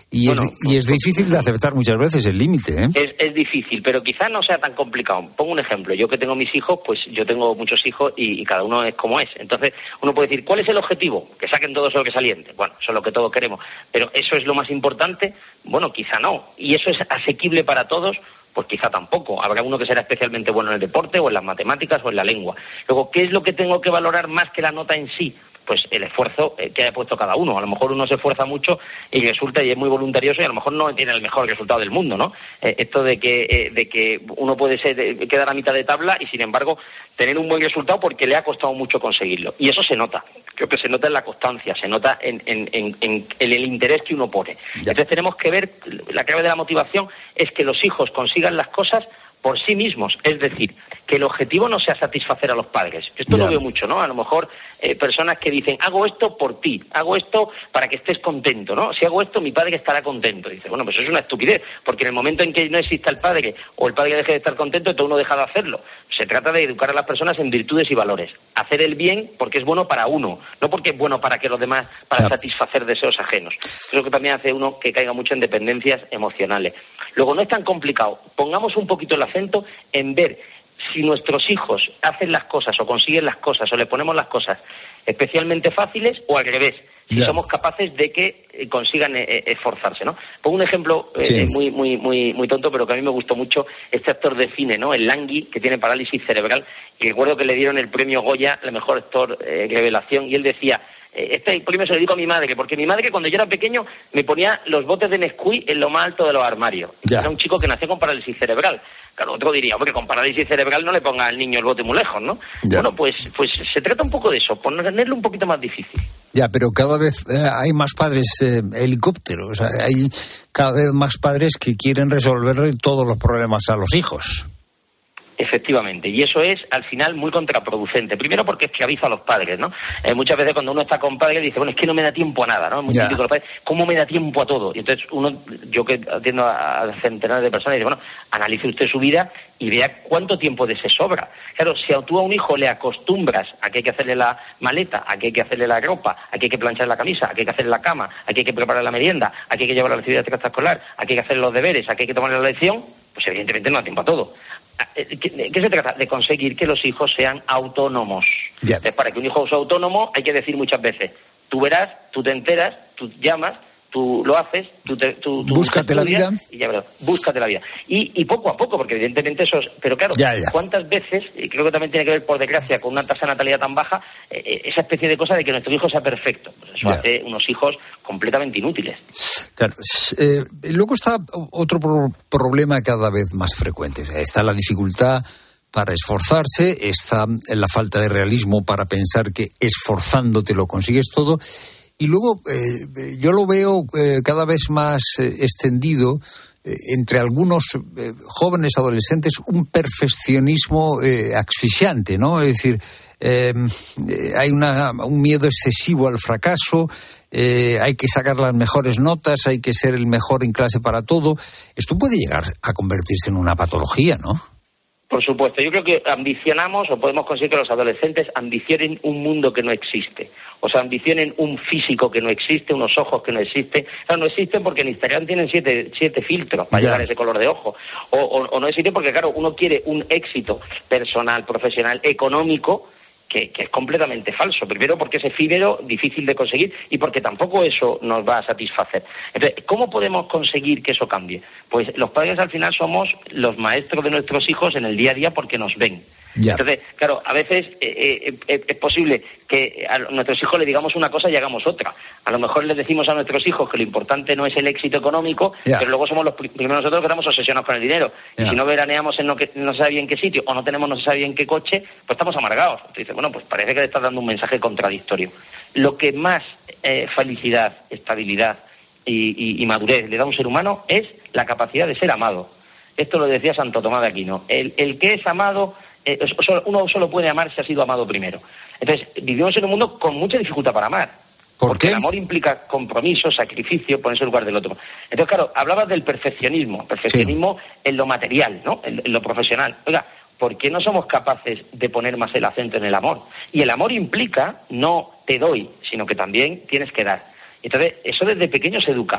[SPEAKER 1] Y,
[SPEAKER 25] bueno,
[SPEAKER 1] es, y es difícil de aceptar muchas veces el límite, ¿eh?
[SPEAKER 25] Es, es difícil, pero quizás no sea tan complicado. Pongo un ejemplo. Yo que tengo mis hijos, pues yo tengo muchos hijos y, y cada uno es como es. Entonces, uno puede decir, ¿cuál es el objetivo? Que saquen todo eso que saliente. Bueno, eso es lo que todos queremos. Pero ¿eso es lo más importante? Bueno, quizá no. ¿Y eso es asequible para todos? Pues quizá tampoco. Habrá uno que será especialmente bueno en el deporte o en las matemáticas o en la lengua. Luego, ¿qué es lo que tengo que valorar más que la nota en sí? Pues el esfuerzo que haya puesto cada uno. A lo mejor uno se esfuerza mucho y resulta y es muy voluntarioso y a lo mejor no tiene el mejor resultado del mundo, ¿no? Eh, esto de que eh, de que uno puede ser de, quedar a mitad de tabla y sin embargo tener un buen resultado porque le ha costado mucho conseguirlo. Y eso se nota. Creo que se nota en la constancia, se nota en, en, en, en el interés que uno pone. Entonces tenemos que ver, la clave de la motivación es que los hijos consigan las cosas por sí mismos, es decir, que el objetivo no sea satisfacer a los padres. Esto yeah. lo veo mucho, ¿no? A lo mejor eh, personas que dicen, hago esto por ti, hago esto para que estés contento, ¿no? Si hago esto, mi padre estará contento. Y dice, bueno, pues eso es una estupidez, porque en el momento en que no exista el padre o el padre deje de estar contento, entonces uno deja de hacerlo. Se trata de educar a las personas en virtudes y valores. Hacer el bien porque es bueno para uno, no porque es bueno para que los demás, para yeah. satisfacer deseos ajenos. Eso que también hace uno que caiga mucho en dependencias emocionales. Luego, no es tan complicado. Pongamos un poquito el acento en ver si nuestros hijos hacen las cosas o consiguen las cosas o le ponemos las cosas especialmente fáciles o al revés, si yeah. somos capaces de que eh, consigan eh, esforzarse, ¿no? Pongo un ejemplo eh, sí. muy muy muy muy tonto, pero que a mí me gustó mucho, este actor de cine, ¿no? El Langui, que tiene parálisis cerebral, y recuerdo que le dieron el premio Goya, el mejor actor eh, revelación, y él decía, este premio se lo dedico a mi madre, porque mi madre cuando yo era pequeño me ponía los botes de Nesquik en lo más alto de los armarios. Ya. Era un chico que nació con parálisis cerebral. Claro, otro diría, hombre, con parálisis cerebral no le ponga al niño el bote muy lejos, ¿no? Ya. Bueno, pues pues se trata un poco de eso, ponerlo un poquito más difícil.
[SPEAKER 1] Ya, pero cada vez eh, hay más padres eh, helicópteros, o sea, hay cada vez más padres que quieren resolver todos los problemas a los hijos.
[SPEAKER 25] Efectivamente, y eso es al final muy contraproducente. Primero porque esclaviza a los padres, ¿no? Eh, muchas veces cuando uno está con padres dice, bueno, es que no me da tiempo a nada, ¿no? Es muy típico los padres, ¿cómo me da tiempo a todo? Y entonces uno, yo que atiendo a, a centenares de personas, dice, bueno, analice usted su vida y vea cuánto tiempo de se sobra. Claro, si a tú a un hijo le acostumbras a que hay que hacerle la maleta, a que hay que hacerle la ropa, a que hay que planchar la camisa, a que hay que hacerle la cama, a que hay que preparar la merienda, a que hay que llevar a la actividad extraescolar, a que hay que hacer los deberes, a que hay que tomar la lección, pues evidentemente no da tiempo a todo. ¿Qué, ¿Qué se trata? De conseguir que los hijos sean autónomos. Yeah. Entonces, para que un hijo sea autónomo hay que decir muchas veces, tú verás, tú te enteras, tú llamas, tú lo haces, tú te, tú, tú
[SPEAKER 1] búscate la vida
[SPEAKER 25] y ya verás, búscate la vida. Y, y poco a poco, porque evidentemente eso es, pero claro,
[SPEAKER 1] ya, ya.
[SPEAKER 25] ¿cuántas veces, y creo que también tiene que ver por desgracia con una tasa de natalidad tan baja, eh, esa especie de cosa de que nuestro hijo sea perfecto? Pues eso ya. hace unos hijos completamente inútiles.
[SPEAKER 1] Claro. Eh, luego está otro pro- problema cada vez más frecuente. Está la dificultad para esforzarse, está la falta de realismo para pensar que esforzándote lo consigues todo. Y luego eh, yo lo veo eh, cada vez más eh, extendido eh, entre algunos eh, jóvenes adolescentes, un perfeccionismo eh, asfixiante, ¿no? Es decir, eh, hay una, un miedo excesivo al fracaso, eh, hay que sacar las mejores notas, hay que ser el mejor en clase para todo. Esto puede llegar a convertirse en una patología, ¿no?
[SPEAKER 25] Por supuesto, yo creo que ambicionamos o podemos conseguir que los adolescentes ambicionen un mundo que no existe. O sea, ambicionen un físico que no existe, unos ojos que no existen. Claro, no existen porque en Instagram tienen siete, siete filtros para ya. llegar a ese color de ojo. O, o, o no existen porque, claro, uno quiere un éxito personal, profesional, económico, que, que es completamente falso. Primero porque es efímero, difícil de conseguir, y porque tampoco eso nos va a satisfacer. Entonces, ¿cómo podemos conseguir que eso cambie? Pues los padres al final somos los maestros de nuestros hijos en el día a día porque nos ven. Ya. Entonces, claro, a veces eh, eh, es posible que a nuestros hijos le digamos una cosa y hagamos otra. A lo mejor les decimos a nuestros hijos que lo importante no es el éxito económico, ya. pero luego somos los primeros nosotros que estamos obsesionados con el dinero. Ya. Y si no veraneamos en no, que, no se sabe bien qué sitio o no tenemos no se sabe bien qué coche, pues estamos amargados. Entonces dices, bueno, pues parece que le estás dando un mensaje contradictorio. Lo que más eh, felicidad, estabilidad y, y, y madurez le da a un ser humano es la capacidad de ser amado. Esto lo decía Santo Tomás de Aquino. El, el que es amado... Eh, uno solo puede amar si ha sido amado primero. Entonces, vivimos en un mundo con mucha dificultad para amar.
[SPEAKER 1] ¿Por
[SPEAKER 25] porque
[SPEAKER 1] qué?
[SPEAKER 25] El amor implica compromiso, sacrificio, ponerse en lugar del otro. Entonces, claro, hablabas del perfeccionismo. Perfeccionismo sí. en lo material, ¿no? En, en lo profesional. Oiga, ¿por qué no somos capaces de poner más el acento en el amor? Y el amor implica no te doy, sino que también tienes que dar. Entonces, eso desde pequeño se educa.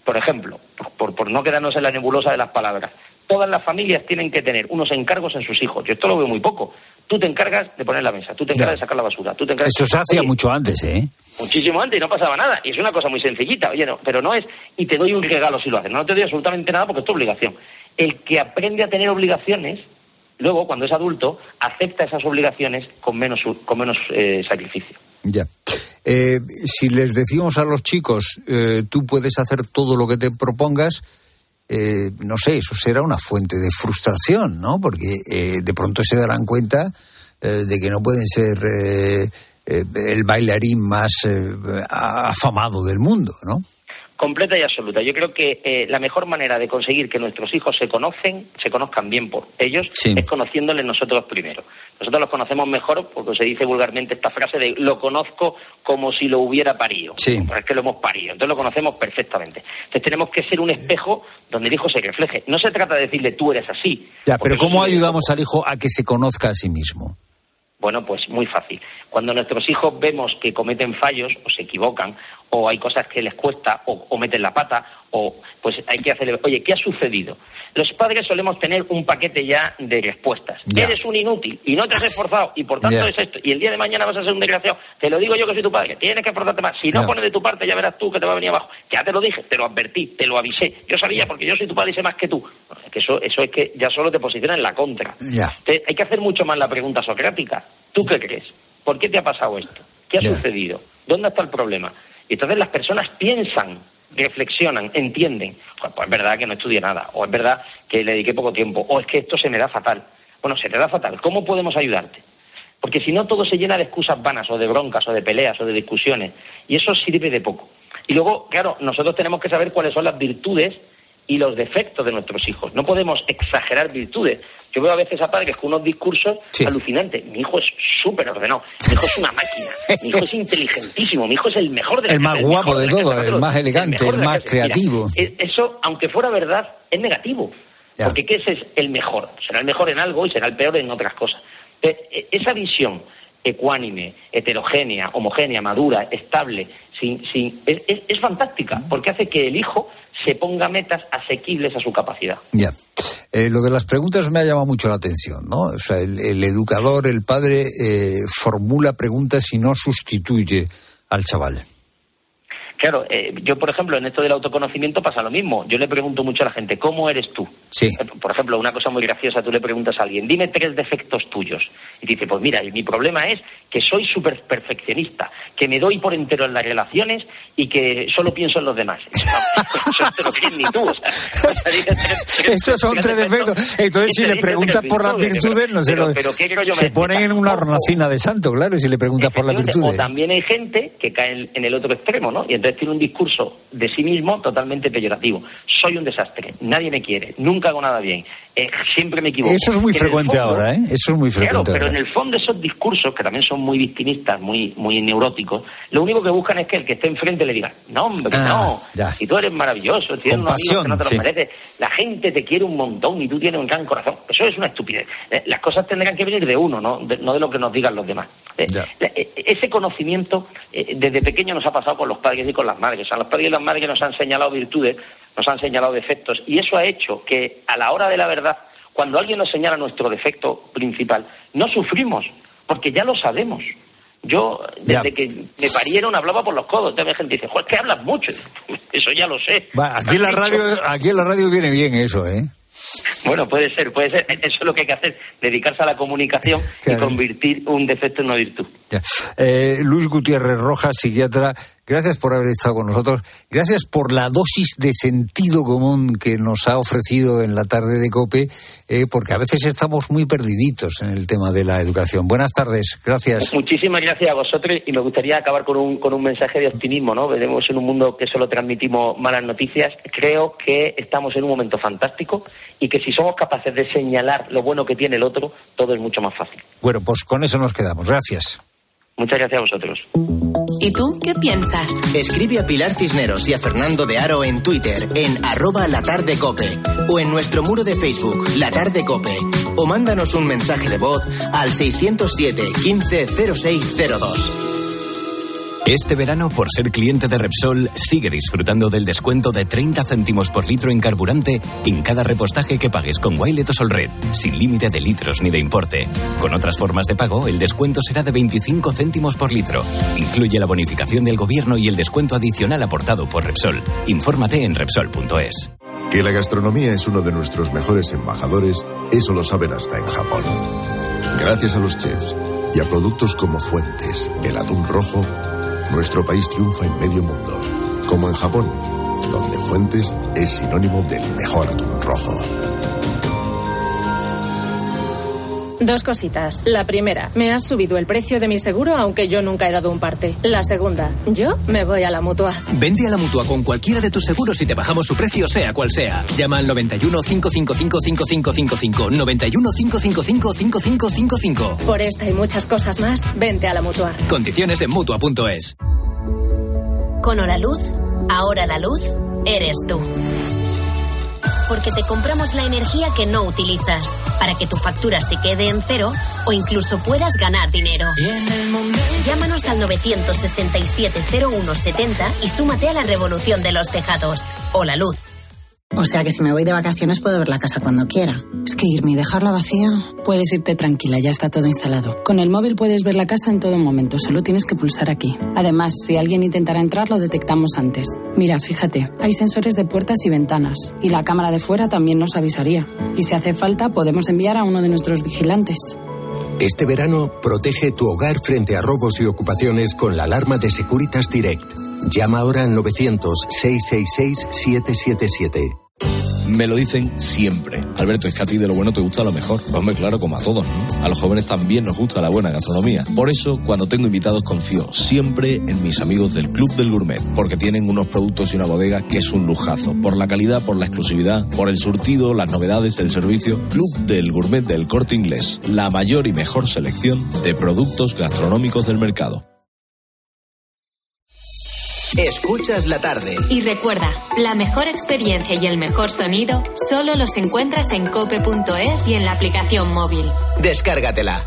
[SPEAKER 25] Por ejemplo, por, por no quedarnos en la nebulosa de las palabras, todas las familias tienen que tener unos encargos en sus hijos. Yo esto lo veo muy poco. Tú te encargas de poner la mesa, tú te encargas ya. de sacar la basura. Tú te encargas...
[SPEAKER 1] Eso se hacía Oye, mucho antes, ¿eh?
[SPEAKER 25] Muchísimo antes y no pasaba nada. Y es una cosa muy sencillita. Oye, no, pero no es, y te doy un regalo si lo haces. No te doy absolutamente nada porque es tu obligación. El que aprende a tener obligaciones, luego, cuando es adulto, acepta esas obligaciones con menos, con menos eh, sacrificio.
[SPEAKER 1] Ya. Eh, si les decimos a los chicos, eh, tú puedes hacer todo lo que te propongas, eh, no sé, eso será una fuente de frustración, ¿no? Porque eh, de pronto se darán cuenta eh, de que no pueden ser eh, eh, el bailarín más eh, afamado del mundo, ¿no?
[SPEAKER 25] Completa y absoluta. Yo creo que eh, la mejor manera de conseguir que nuestros hijos se conocen, se conozcan bien por ellos, sí. es conociéndoles nosotros primero. Nosotros los conocemos mejor porque se dice vulgarmente esta frase de lo conozco como si lo hubiera parido.
[SPEAKER 1] Sí.
[SPEAKER 25] Pues es que lo hemos parido, entonces lo conocemos perfectamente. Entonces tenemos que ser un espejo donde el hijo se refleje. No se trata de decirle tú eres así.
[SPEAKER 1] Ya, pero ¿cómo ayudamos al hijo a que se conozca a sí mismo?
[SPEAKER 25] Bueno, pues muy fácil. Cuando nuestros hijos vemos que cometen fallos o se equivocan o hay cosas que les cuesta o, o meten la pata o pues hay que hacerle, oye, ¿qué ha sucedido? Los padres solemos tener un paquete ya de respuestas. Ya. Eres un inútil y no te has esforzado y por tanto ya. es esto y el día de mañana vas a ser un desgraciado. Te lo digo yo que soy tu padre, tienes que esforzarte más. Si no ya. pones de tu parte ya verás tú que te va a venir abajo. Ya te lo dije, te lo advertí, te lo avisé. Yo sabía porque yo soy tu padre y sé más que tú. Es que eso, eso es que ya solo te posiciona en la contra.
[SPEAKER 1] Ya.
[SPEAKER 25] Entonces, hay que hacer mucho más la pregunta socrática. ¿Tú qué crees? ¿Por qué te ha pasado esto? ¿Qué ha yeah. sucedido? ¿Dónde está el problema? Y entonces las personas piensan, reflexionan, entienden. Pues, pues es verdad que no estudié nada, o es verdad que le dediqué poco tiempo, o es que esto se me da fatal. Bueno, se te da fatal. ¿Cómo podemos ayudarte? Porque si no, todo se llena de excusas vanas, o de broncas, o de peleas, o de discusiones. Y eso sirve de poco. Y luego, claro, nosotros tenemos que saber cuáles son las virtudes y los defectos de nuestros hijos. No podemos exagerar virtudes. Yo veo a veces a padres con unos discursos sí. alucinantes. Mi hijo es súper ordenado, mi hijo es una máquina, mi hijo es inteligentísimo, mi hijo es el mejor de la
[SPEAKER 1] El más
[SPEAKER 25] casa,
[SPEAKER 1] guapo
[SPEAKER 25] el
[SPEAKER 1] de todo, el más elegante, el, el más creativo.
[SPEAKER 25] Mira, eso, aunque fuera verdad, es negativo. Ya. Porque ¿qué es el mejor? Será el mejor en algo y será el peor en otras cosas. Esa visión ecuánime, heterogénea, homogénea, madura, estable, sin, sin, es, es, es fantástica, porque hace que el hijo se ponga metas asequibles a su capacidad.
[SPEAKER 1] Ya. Eh, lo de las preguntas me ha llamado mucho la atención, ¿no? O sea, el, el educador, el padre, eh, formula preguntas y no sustituye al chaval.
[SPEAKER 25] Claro, eh, yo, por ejemplo, en esto del autoconocimiento pasa lo mismo. Yo le pregunto mucho a la gente, ¿cómo eres tú?
[SPEAKER 1] Sí.
[SPEAKER 25] Por ejemplo, una cosa muy graciosa, tú le preguntas a alguien, dime tres defectos tuyos. Y dice, pues mira, mi problema es que soy súper perfeccionista, que me doy por entero en las relaciones y que solo pienso en los demás. Eso no te lo crees ni tú. O sea,
[SPEAKER 1] esos son tres defectos. Entonces, si le preguntas por las virtudes, no se lo... Se ponen en una hornacina de santo, claro, y si le preguntas por las virtudes.
[SPEAKER 25] O también hay gente que cae en el otro extremo, ¿no? Y entonces tiene un discurso de sí mismo totalmente peyorativo. Soy un desastre, nadie me quiere, nunca hago nada bien, eh, siempre me equivoco.
[SPEAKER 1] Eso es muy frecuente fondo, ahora, ¿eh? Eso es muy frecuente.
[SPEAKER 25] Claro, pero
[SPEAKER 1] ahora.
[SPEAKER 25] En el fondo esos discursos, que también son muy victimistas, muy muy neuróticos, lo único que buscan es que el que esté enfrente le diga, no, hombre, ah, no, ya. Si tú eres maravilloso, tienes unos amigos que no te los sí. mereces, la gente te quiere un montón y tú tienes un gran corazón. Eso es una estupidez. Eh, las cosas tendrán que venir de uno, no de, no de lo que nos digan los demás. Eh, eh, ese conocimiento eh, desde pequeño nos ha pasado con los padres y con las madres. O sea, los padres y las madres nos han señalado virtudes, nos han señalado defectos, y eso ha hecho que a la hora de la verdad, cuando alguien nos señala nuestro defecto principal, no sufrimos, porque ya lo sabemos. Yo, desde ya. que me parieron, hablaba por los codos. Entonces la gente dice, joder, que hablas mucho. Eso ya lo sé.
[SPEAKER 1] Va, aquí, en la radio, aquí en la radio viene bien eso, ¿eh?
[SPEAKER 25] Bueno, puede ser, puede ser. Eso es lo que hay que hacer, dedicarse a la comunicación claro. y convertir un defecto en una virtud.
[SPEAKER 1] Ya. Eh, Luis Gutiérrez Rojas, psiquiatra, gracias por haber estado con nosotros. Gracias por la dosis de sentido común que nos ha ofrecido en la tarde de COPE, eh, porque a veces estamos muy perdiditos en el tema de la educación. Buenas tardes, gracias.
[SPEAKER 25] Muchísimas gracias a vosotros, y me gustaría acabar con un, con un mensaje de optimismo, ¿no? Vivimos en un mundo que solo transmitimos malas noticias. Creo que estamos en un momento fantástico y que si somos capaces de señalar lo bueno que tiene el otro, todo es mucho más fácil.
[SPEAKER 1] Bueno, pues con eso nos quedamos. Gracias.
[SPEAKER 25] Muchas gracias a vosotros.
[SPEAKER 3] ¿Y tú qué piensas?
[SPEAKER 2] Escribe a Pilar Cisneros y a Fernando de Aro en Twitter, en arroba latardecope, o en nuestro muro de Facebook, La Tarde Cope, o mándanos un mensaje de voz al seiscientos siete, quince, cero seis cero dos.
[SPEAKER 8] Este verano, por ser cliente de Repsol, sigue disfrutando del descuento de treinta céntimos por litro en carburante en cada repostaje que pagues con Wilet o Solred, sin límite de litros ni de importe. Con otras formas de pago, el descuento será de veinticinco céntimos por litro. Incluye la bonificación del gobierno y el descuento adicional aportado por Repsol. Infórmate en Repsol punto es.
[SPEAKER 9] Que la gastronomía es uno de nuestros mejores embajadores, eso lo saben hasta en Japón. Gracias a los chefs y a productos como Fuentes, el atún rojo, nuestro país triunfa en medio mundo, como en Japón, donde Fuentes es sinónimo del mejor atún rojo.
[SPEAKER 10] Dos cositas. La primera, me has subido el precio de mi seguro aunque yo nunca he dado un parte. La segunda, yo me voy a la Mutua.
[SPEAKER 11] Vente a la Mutua con cualquiera de tus seguros y te bajamos su precio sea cual sea. Llama al noventa y uno, cinco cinco cinco, cinco cinco cinco cinco, noventa y uno, cinco cinco cinco, cinco cinco cinco cinco.
[SPEAKER 10] Por esta y muchas cosas más, vente a la Mutua.
[SPEAKER 11] Condiciones en Mutua punto es.
[SPEAKER 6] Con Hora Luz, ahora la luz eres tú. Porque te compramos la energía que no utilizas, para que tu factura se quede en cero o incluso puedas ganar dinero. Llámanos al novecientos sesenta y siete, cero uno setenta y súmate a la revolución de los tejados. O la luz.
[SPEAKER 12] O sea que si me voy de vacaciones puedo ver la casa cuando quiera. Es que irme y dejarla vacía... Puedes irte tranquila, ya está todo instalado. Con el móvil puedes ver la casa en todo momento, solo tienes que pulsar aquí. Además, si alguien intentara entrar, lo detectamos antes. Mira, fíjate, hay sensores de puertas y ventanas. Y la cámara de fuera también nos avisaría. Y si hace falta, podemos enviar a uno de nuestros vigilantes.
[SPEAKER 26] Este verano, protege tu hogar frente a robos y ocupaciones con la alarma de Securitas Direct. Llama ahora al novecientos, seiscientos sesenta y seis, setecientos setenta y siete.
[SPEAKER 27] Me lo dicen siempre. Alberto, es que a ti de lo bueno te gusta lo mejor. Pues hombre, claro, como a todos, ¿no? A los jóvenes también nos gusta la buena gastronomía. Por eso, cuando tengo invitados, confío siempre en mis amigos del Club del Gourmet, porque tienen unos productos y una bodega que es un lujazo. Por la calidad, por la exclusividad, por el surtido, las novedades, el servicio. Club del Gourmet del Corte Inglés. La mayor y mejor selección de productos gastronómicos del mercado.
[SPEAKER 24] Escuchas la tarde.
[SPEAKER 3] Y recuerda, la mejor experiencia y el mejor sonido solo los encuentras en cope punto es y en la aplicación móvil.
[SPEAKER 24] Descárgatela.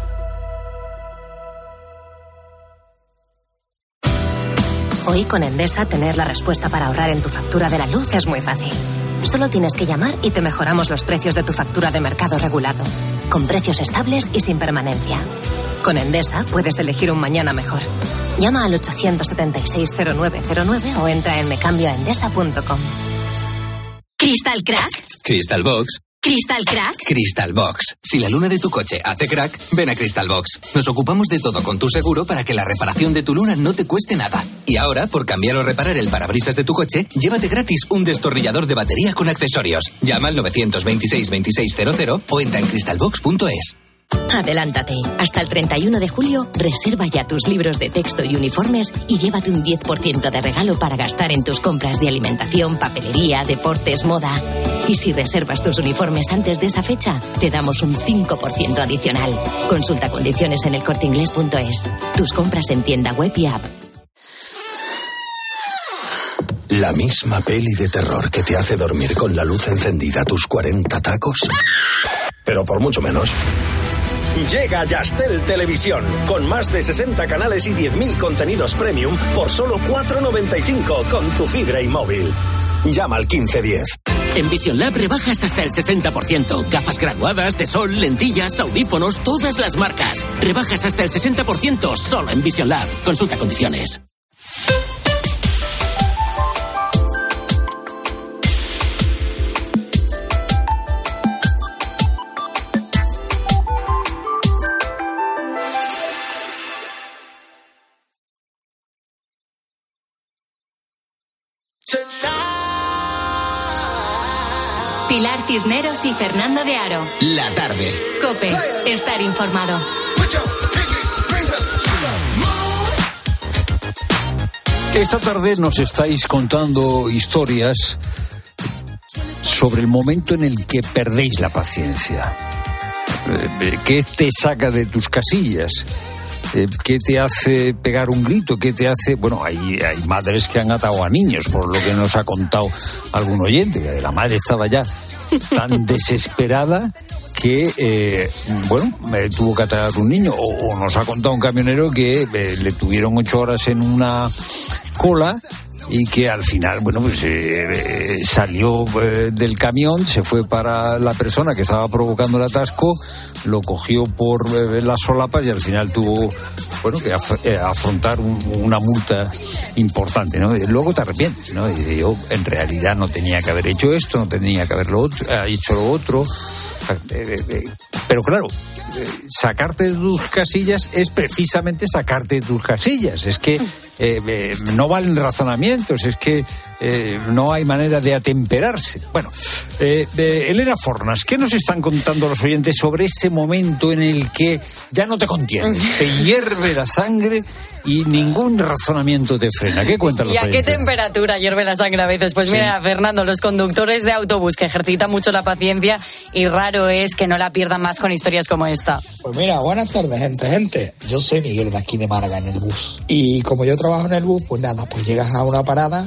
[SPEAKER 28] Hoy con Endesa tener la respuesta para ahorrar en tu factura de la luz es muy fácil. Solo tienes que llamar y te mejoramos los precios de tu factura de mercado regulado, con precios estables y sin permanencia. Con Endesa puedes elegir un mañana mejor. Llama al ochocientos setenta y seis, cero nueve cero nueve o entra en mecambioaendesa punto com.
[SPEAKER 3] ¿Crystal Crack?
[SPEAKER 24] Crystal Box.
[SPEAKER 3] ¿Crystal Crack?
[SPEAKER 24] Crystal Box. Si la luna de tu coche hace crack, ven a Crystal Box. Nos ocupamos de todo con tu seguro para que la reparación de tu luna no te cueste nada. Y ahora, por cambiar o reparar el parabrisas de tu coche, llévate gratis un destornillador de batería con accesorios. Llama al novecientos veintiséis, veintiséis cero cero o entra en crystal box punto es.
[SPEAKER 6] Adelántate. Hasta el treinta y uno de julio, reserva ya tus libros de texto y uniformes y llévate un diez por ciento de regalo para gastar en tus compras de alimentación, papelería, deportes, moda. Y si reservas tus uniformes antes de esa fecha, te damos un cinco por ciento adicional. Consulta condiciones en el corte inglés punto es. Tus compras en tienda web y app.
[SPEAKER 26] La misma peli de terror que te hace dormir con la luz encendida tus cuarenta tacos. Pero por mucho menos.
[SPEAKER 29] Llega Yastel Televisión, con más de sesenta canales y diez mil contenidos premium por solo cuatro noventa y cinco con tu fibra y móvil. Llama al quince diez.
[SPEAKER 24] En Vision Lab rebajas hasta el sesenta por ciento. Gafas graduadas, de sol, lentillas, audífonos, todas las marcas. Rebajas hasta el sesenta por ciento solo en Vision Lab. Consulta condiciones.
[SPEAKER 3] Pilar Cisneros y Fernando de Aro.
[SPEAKER 24] La tarde.
[SPEAKER 3] COPE. Estar informado.
[SPEAKER 1] Esta tarde nos estáis contando historias sobre el momento en el que perdéis la paciencia. ¿Qué te saca de tus casillas? ¿Qué te hace pegar un grito? ¿Qué te hace...? Bueno, hay, hay madres que han atado a niños, por lo que nos ha contado algún oyente, que la madre estaba ya tan desesperada que, eh, bueno, me tuvo que atar un niño. O, o nos ha contado un camionero que eh, le tuvieron ocho horas en una cola y que al final, bueno, pues eh, salió eh, del camión, se fue para la persona que estaba provocando el atasco, lo cogió por eh, las solapas y al final tuvo, bueno, que af- eh, afrontar un, una multa importante, ¿no? Y luego te arrepientes, ¿no? Y dice, yo en realidad no tenía que haber hecho esto, no tenía que haberlo otro, eh, hecho lo otro. Eh, eh, pero claro, eh, sacarte de tus casillas es precisamente sacarte de tus casillas. Es que eh, eh, no valen razonamientos, es que eh, no hay manera de atemperarse. Bueno, eh, eh, Elena Fornas, ¿qué nos están contando los oyentes sobre ese momento en el que ya no te contienes, te hierve la sangre y ningún razonamiento te frena? ¿Qué cuentan los
[SPEAKER 13] oyentes? ¿Y a qué temperatura hierve la sangre a veces? Pues mira, sí. Fernando, los conductores de autobús que ejercitan mucho la paciencia y raro es que no la pierdan más con historias como esta.
[SPEAKER 14] Pues mira, buenas tardes, gente, gente. Yo soy Miguel de aquí de Málaga en el bus. Y como yo trabajo en el bus, pues nada, pues llegas a una parada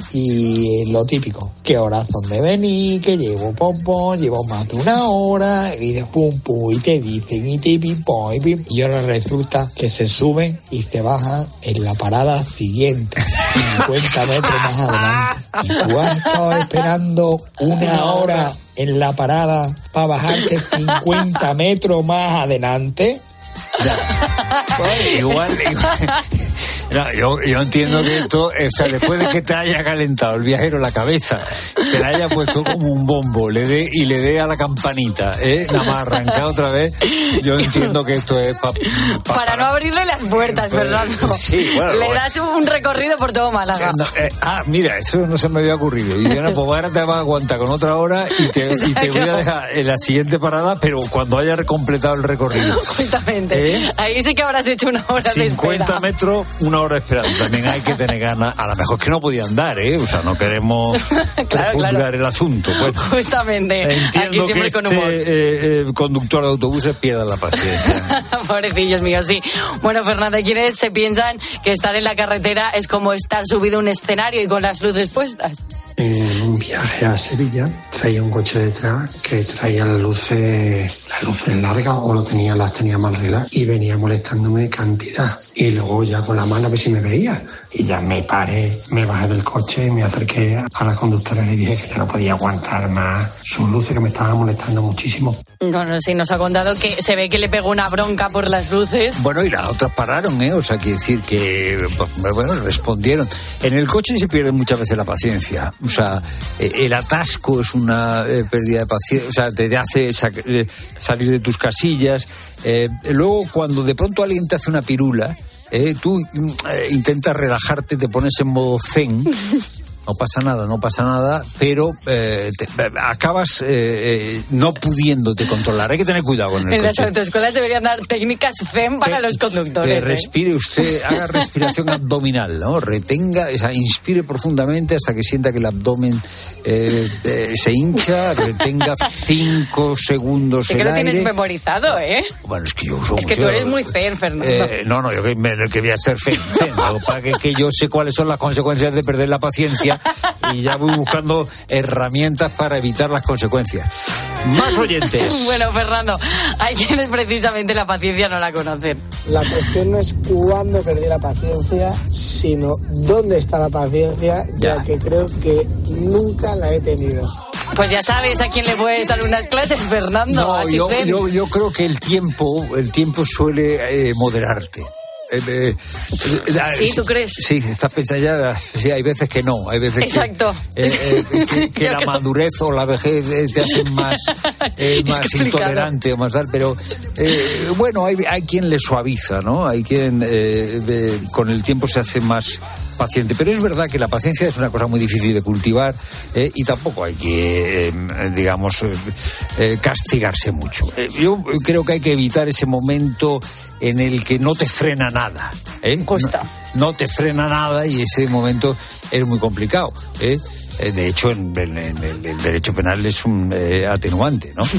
[SPEAKER 14] y lo típico. ¿Qué horas son de venir? Que llevo pom pom, llevo más de una hora y de pum pum y te dicen y te pim pom y pim. Y ahora resulta que se suben y se bajan en la parada siguiente, cincuenta metros más adelante. Y tú has estado esperando una hora en la parada para bajarte cincuenta metros más adelante.
[SPEAKER 1] Ya. Bueno, igual, igual. No, yo, yo entiendo que esto, o sea, después de que te haya calentado el viajero la cabeza, te la haya puesto como un bombo, le dé y le dé a la campanita, ¿eh? Nada más arrancar otra vez, yo entiendo que esto es pa,
[SPEAKER 13] pa, para no abrirle las puertas, Fernando.
[SPEAKER 1] Sí, bueno,
[SPEAKER 13] le
[SPEAKER 1] bueno.
[SPEAKER 13] das un recorrido por todo Málaga.
[SPEAKER 1] No, eh, ah, mira, eso no se me había ocurrido. Y yo, no, pues ahora te vas a aguantar con otra hora y te, y te voy a dejar en la siguiente parada, pero cuando haya completado el recorrido.
[SPEAKER 13] Justamente. ¿Eh? Ahí sí que habrás hecho una hora de espera.
[SPEAKER 1] cincuenta metros, una hora esperando. También hay que tener ganas. A lo mejor es que no podía andar, ¿eh? O sea, no queremos
[SPEAKER 13] claro,
[SPEAKER 1] juzgar
[SPEAKER 13] claro.
[SPEAKER 1] el asunto. Bueno,
[SPEAKER 13] justamente.
[SPEAKER 1] Entiendo
[SPEAKER 13] aquí siempre
[SPEAKER 1] que
[SPEAKER 13] con
[SPEAKER 1] este
[SPEAKER 13] humor.
[SPEAKER 1] Eh, eh, conductor de autobuses pierda la paciencia.
[SPEAKER 13] Pobrecillos míos, sí. Bueno, Fernando, hay quienes se piensan que estar en la carretera es como estar subido a un escenario y con las luces puestas.
[SPEAKER 15] En un viaje a Sevilla traía un coche detrás que traía las luces, las luces largas o lo tenía, las tenía mal arregladas y venía molestándome cantidad. Y luego ya con la mano a ver si me veía. Y ya me paré, me bajé del coche, me acerqué a la conductora y le dije que ya no podía aguantar más sus luces, que me estaban molestando muchísimo.
[SPEAKER 13] No, no, sí, nos ha contado que se ve que le pegó una bronca por las luces.
[SPEAKER 1] Bueno, y las otras pararon, ¿eh? O sea, quiere decir que, bueno, respondieron. En el coche se pierde muchas veces la paciencia. O sea, el atasco es una eh, pérdida de paciencia, o sea, te hace sac- eh, salir de tus casillas. Eh, luego, cuando de pronto alguien te hace una pirula, eh, tú eh, intentas relajarte, te pones en modo zen. No pasa nada, no pasa nada, pero eh, te, acabas eh, eh, no pudiéndote controlar. Hay que tener cuidado con el
[SPEAKER 13] En
[SPEAKER 1] coche.
[SPEAKER 13] las autoescuelas deberían dar técnicas zen para
[SPEAKER 1] que,
[SPEAKER 13] los conductores.
[SPEAKER 1] Que
[SPEAKER 13] ¿eh?
[SPEAKER 1] respire usted, haga respiración abdominal, ¿no? Retenga, o sea, inspire profundamente hasta que sienta que el abdomen eh, eh, se hincha, retenga cinco segundos
[SPEAKER 13] Sí
[SPEAKER 1] el
[SPEAKER 13] que lo
[SPEAKER 1] aire.
[SPEAKER 13] tienes memorizado, ¿eh?
[SPEAKER 1] Bueno, es que yo uso
[SPEAKER 13] Es que
[SPEAKER 1] mucho,
[SPEAKER 13] tú eres muy zen, Fernando.
[SPEAKER 1] Eh, no, no, yo que, me, que voy a ser zen, zen, ¿no? Para que, que yo sé cuáles son las consecuencias de perder la paciencia y ya voy buscando herramientas para evitar las consecuencias. Más oyentes.
[SPEAKER 13] Bueno, Fernando, hay quienes precisamente la paciencia no la conocen.
[SPEAKER 16] La cuestión no es cuándo perdí la paciencia, sino dónde está la paciencia, ya, ya que creo que nunca la he tenido.
[SPEAKER 13] Pues ya sabes a quién le puedes dar unas clases, Fernando.
[SPEAKER 1] No, yo, yo, yo creo que el tiempo, el tiempo suele eh, moderarte. Eh, eh, eh,
[SPEAKER 13] sí, ¿tú crees?
[SPEAKER 1] Sí, estás pensando ya, sí, hay veces que no, hay veces
[SPEAKER 13] Exacto.
[SPEAKER 1] que, eh, eh, que, que la
[SPEAKER 13] creo...
[SPEAKER 1] madurez o la vejez eh, te hacen más, eh, más intolerante o más tal, pero eh, bueno, hay, hay quien le suaviza, ¿no? Hay quien eh, de, con el tiempo se hace más paciente, pero es verdad que la paciencia es una cosa muy difícil de cultivar eh, y tampoco hay que, eh, digamos, eh, eh, castigarse mucho. Eh, yo creo que hay que evitar ese momento en el que no te frena nada. ¿eh?
[SPEAKER 13] Cuesta.
[SPEAKER 1] No, no te frena nada y ese momento es muy complicado. ¿eh? De hecho, en, en, en el, el derecho penal es un eh, atenuante, ¿no?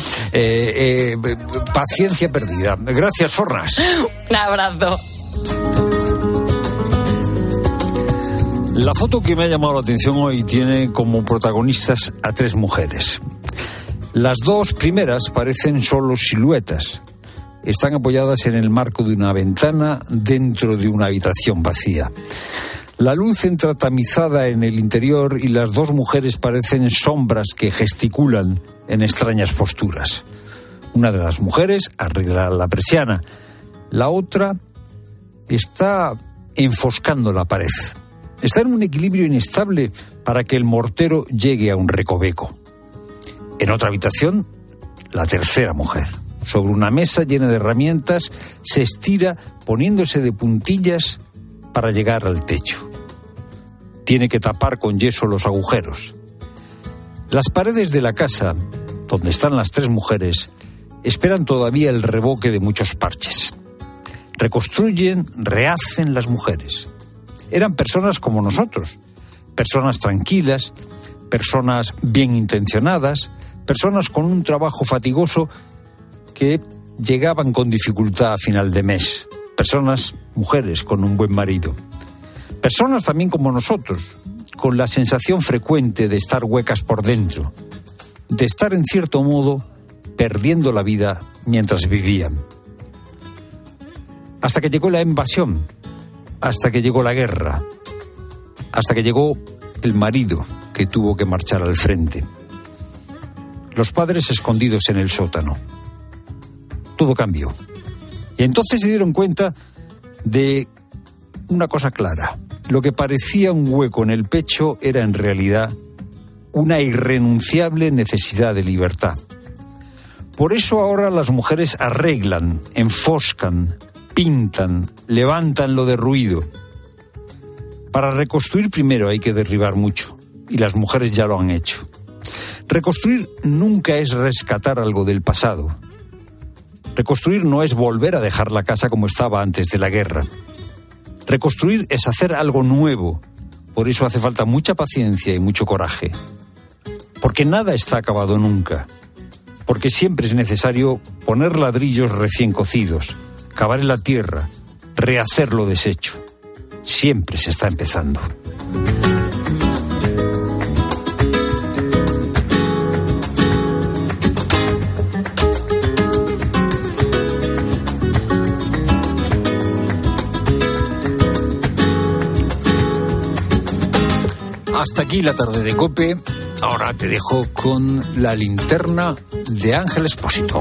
[SPEAKER 1] Eh, eh, paciencia perdida. Gracias, Fornas.
[SPEAKER 13] Un abrazo.
[SPEAKER 1] La foto que me ha llamado la atención hoy tiene como protagonistas a tres mujeres. Las dos primeras parecen solo siluetas. Están apoyadas en el marco de una ventana dentro de una habitación vacía. La luz entra tamizada en el interior y las dos mujeres parecen sombras que gesticulan en extrañas posturas. Una de las mujeres arregla la persiana. La otra está enfoscando la pared. Está en un equilibrio inestable para que el mortero llegue a un recoveco. En otra habitación, la tercera mujer, sobre una mesa llena de herramientas, se estira poniéndose de puntillas para llegar al techo. Tiene que tapar con yeso los agujeros. Las paredes de la casa, donde están las tres mujeres, esperan todavía el reboque de muchos parches. Reconstruyen, rehacen las mujeres. Eran personas como nosotros, personas tranquilas, personas bien intencionadas, personas con un trabajo fatigoso que llegaban con dificultad a final de mes. Personas, mujeres con un buen marido. Personas también como nosotros, con la sensación frecuente de estar huecas por dentro, de estar en cierto modo perdiendo la vida mientras vivían. Hasta que llegó la invasión, hasta que llegó la guerra, hasta que llegó el marido que tuvo que marchar al frente. Los padres escondidos en el sótano. Todo cambió. Y entonces se dieron cuenta de una cosa clara. Lo que parecía un hueco en el pecho era en realidad una irrenunciable necesidad de libertad. Por eso ahora las mujeres arreglan, enfoscan, pintan, levantan lo derruido. Para reconstruir primero hay que derribar mucho, y las mujeres ya lo han hecho. Reconstruir nunca es rescatar algo del pasado. Reconstruir no es volver a dejar la casa como estaba antes de la guerra. Reconstruir es hacer algo nuevo. Por eso hace falta mucha paciencia y mucho coraje. Porque nada está acabado nunca. Porque siempre es necesario poner ladrillos recién cocidos, cavar en la tierra, rehacer lo deshecho. Siempre se está empezando. Hasta aquí la tarde de COPE. Ahora te dejo con la linterna de Ángel Expósito.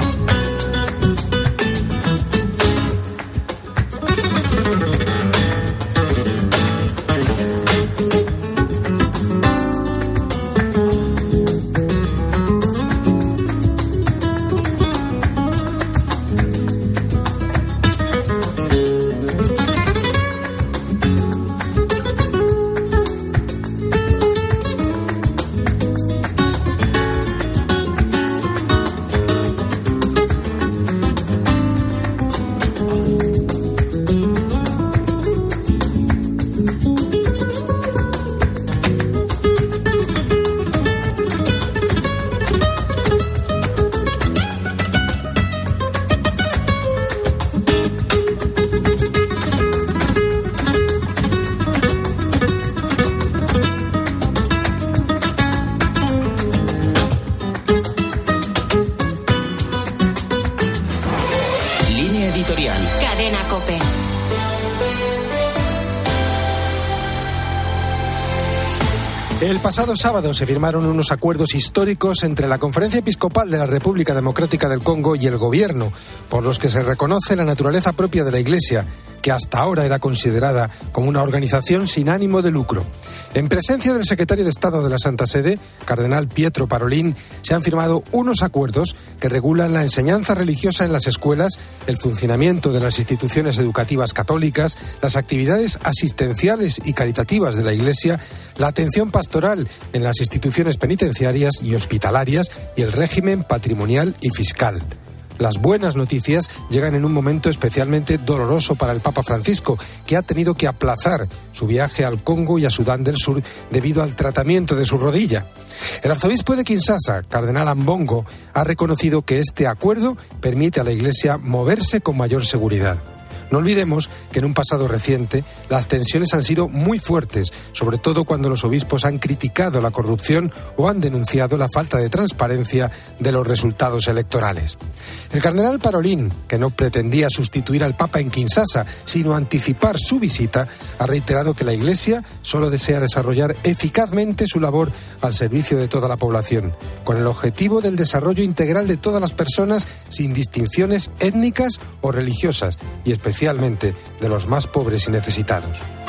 [SPEAKER 4] El pasado sábado se firmaron unos acuerdos históricos entre la Conferencia Episcopal de la República Democrática del Congo y el Gobierno, por los que se reconoce la naturaleza propia de la Iglesia, que hasta ahora era considerada como una organización sin ánimo de lucro. En presencia del secretario de Estado de la Santa Sede, cardenal Pietro Parolin, se han firmado unos acuerdos que regulan la enseñanza religiosa en las escuelas, el funcionamiento de las instituciones educativas católicas, las actividades asistenciales y caritativas de la Iglesia, la atención pastoral en las instituciones penitenciarias y hospitalarias y el régimen patrimonial y fiscal. Las buenas noticias llegan en un momento especialmente doloroso para el Papa Francisco, que ha tenido que aplazar su viaje al Congo y a Sudán del Sur debido al tratamiento de su rodilla. El arzobispo de Kinshasa, cardenal Ambongo, ha reconocido que este acuerdo permite a la Iglesia moverse con mayor seguridad. No olvidemos que en un pasado reciente las tensiones han sido muy fuertes, sobre todo cuando los obispos han criticado la corrupción o han denunciado la falta de transparencia de los resultados electorales. El cardenal Parolin, que no pretendía sustituir al Papa en Kinshasa, sino anticipar su visita, ha reiterado que la Iglesia solo desea desarrollar eficazmente su labor al servicio de toda la población, con el objetivo del desarrollo integral de todas las personas sin distinciones étnicas o religiosas, y especialmente de los más pobres y necesitados.